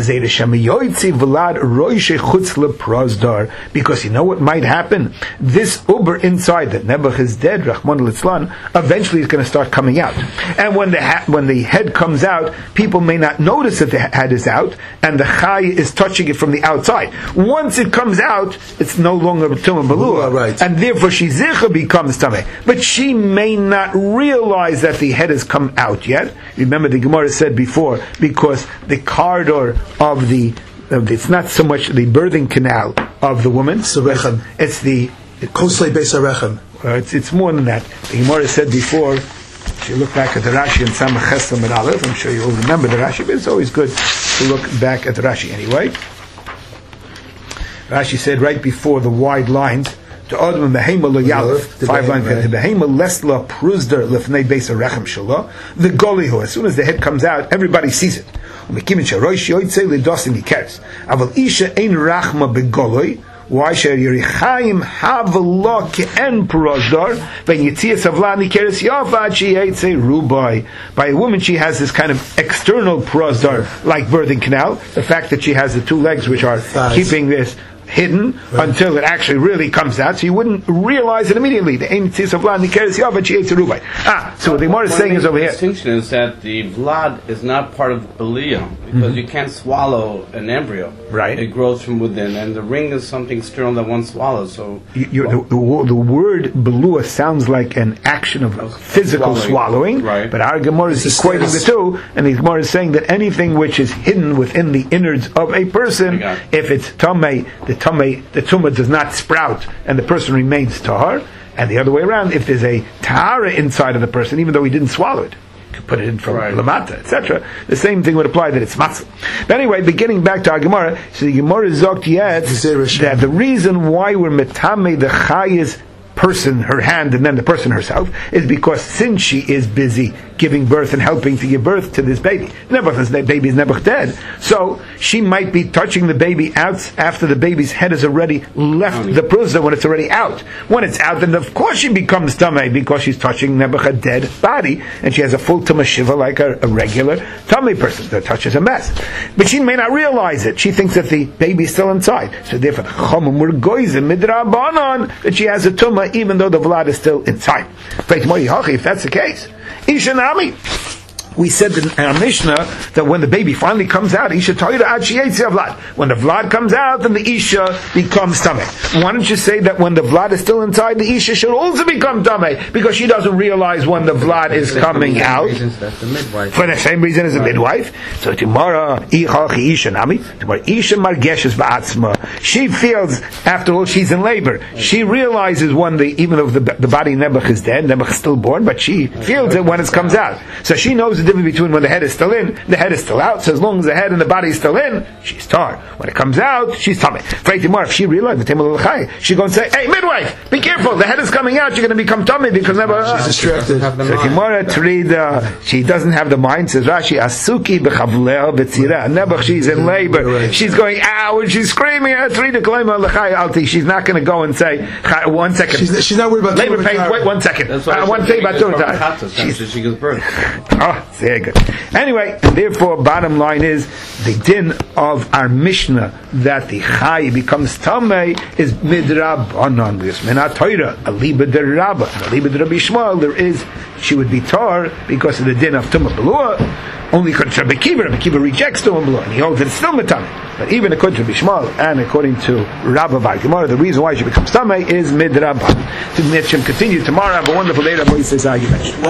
know what might happen? This Uber inside that Nebuch is dead, Rahman al-Islan, eventually is going to start coming out. And when the ha- when the head comes out, people may not notice that the head is out, and the Chai is touching it from the outside. Once it comes out, it's no longer Tumah Belua, right. And therefore Shizicha becomes Tameh. But she may not realize that the head has come out yet. Remember the Gemara said before, because the corridor of the, of the it's not so much the birthing canal of the woman, it's the rechem. It's the Koslei Beis HaRechem. Uh, it's it's more than that. The Gemara said before. If you look back at the Rashi and Samach Chesam and Aleph, I'm sure you'll remember the Rashi, but it's always good to look back at the Rashi anyway. Rashi said right before the wide lines. To Adam behema lo yalef, five lines. The behema lesla pruzder lefnei beis harechem shelo. The goliho. As soon as the head comes out, everybody sees it. Umekimin sharosh yoytze lidosim ikeres. Aval isha ein rachma begoloi. Why shall Yerichaim have a law ke'en pruzder? When yitzias avlan ikeres yavad she yitze rubai. By a woman, she has this kind of external pruzder, like birthing canal. The fact that she has the two legs which are Thighs. keeping this hidden right. until it actually really comes out, so you wouldn't realize it immediately. The aim of Vlad Nikeres Yavad she ate Rubai. Ah, so what the Gemara is saying is over here. The distinction is that the Vlad is not part of the Belia, because mm-hmm. you can't swallow an embryo. Right. It grows from within, and the ring is something external that one swallows. So you, well, the, the, the word Belua sounds like an action of, of physical swallowing, swallowing right. but our Gemara is equating the two, and the Gemara is saying that anything which is hidden within the innards of a person, if it's Tamei, the Tumah, the tumah does not sprout, and the person remains tahar. And the other way around, if there's a tahara inside of the person, even though he didn't swallow it, you could put it in from right. lamata, et cetera. The same thing would apply that it's matzah. But anyway, beginning back to our Gemara, so the Gemara zokt yet that the reason why we're metame the chayes person, her hand, and then the person herself, is because since she is busy giving birth and helping to give birth to this baby, Nebuch's baby is Nebuch dead, so she might be touching the baby out after the baby's head has already left the pruzah when it's already out. When it's out, then of course she becomes tamei because she's touching Nebuch a dead body, and she has a full tumah shiva like a, a regular tamei person that touches a mess. But she may not realize it. She thinks that the baby is still inside. So therefore, that she has a tumah even though the vlad is still inside. If that's the case, Ishanami. We said in our Mishnah that when the baby finally comes out, Isha Toira Ad Sheyetzi Vlad. When the Vlad comes out, then the Isha becomes Tameh. Why don't you say that when the Vlad is still inside, the Isha should also become Tameh? Because she doesn't realize when the Vlad is coming out. For the same reason as a midwife. So tomorrow, Ichachi Isha Nami. Tomorrow, Isha Margeshes Ba'atzma. She feels, after all, she's in labor. She realizes when the, even though the, the body Nebuch is dead, Nebuch is still born, but she feels it when it comes out. So she knows difference between when the head is still in, the head is still out. So as long as the head and the body is still in, she's tar. When it comes out, she's tummy. If she realized the she's going to say, "Hey, midwife, be careful! The head is coming out. You're going to become tummy because never." Uh, she's distracted. So Gemara to read, uh, she doesn't have the mind. Says Rashi, "Asuki b'chavleo b'tzira." Never, she's in labor. She's going ow and she's screaming. Read the klema l'chai alti. She's not going to go and say, "One second." She's, she's not worried about labor pain. Wait one second. Uh, one thing about doing that. She gives birth. Oh, very good. Anyway, therefore, bottom line is the din of our Mishnah that the Chai becomes Tamei is midrabanan. This menat Torah, a liba derabba, a liba derabi Shmuel. There is, she would be tar because of the din of Tumah Belua. Only according to Rabbi Kiva, Rabbi Kiva rejects Tumah Belua, and he holds that it's still Matame. But even according to Rabbi Shmuel and according to Rabbi Gemara, the reason why she becomes Tamei is midrabanan. To continue tomorrow. Have a wonderful day. Rabbi says,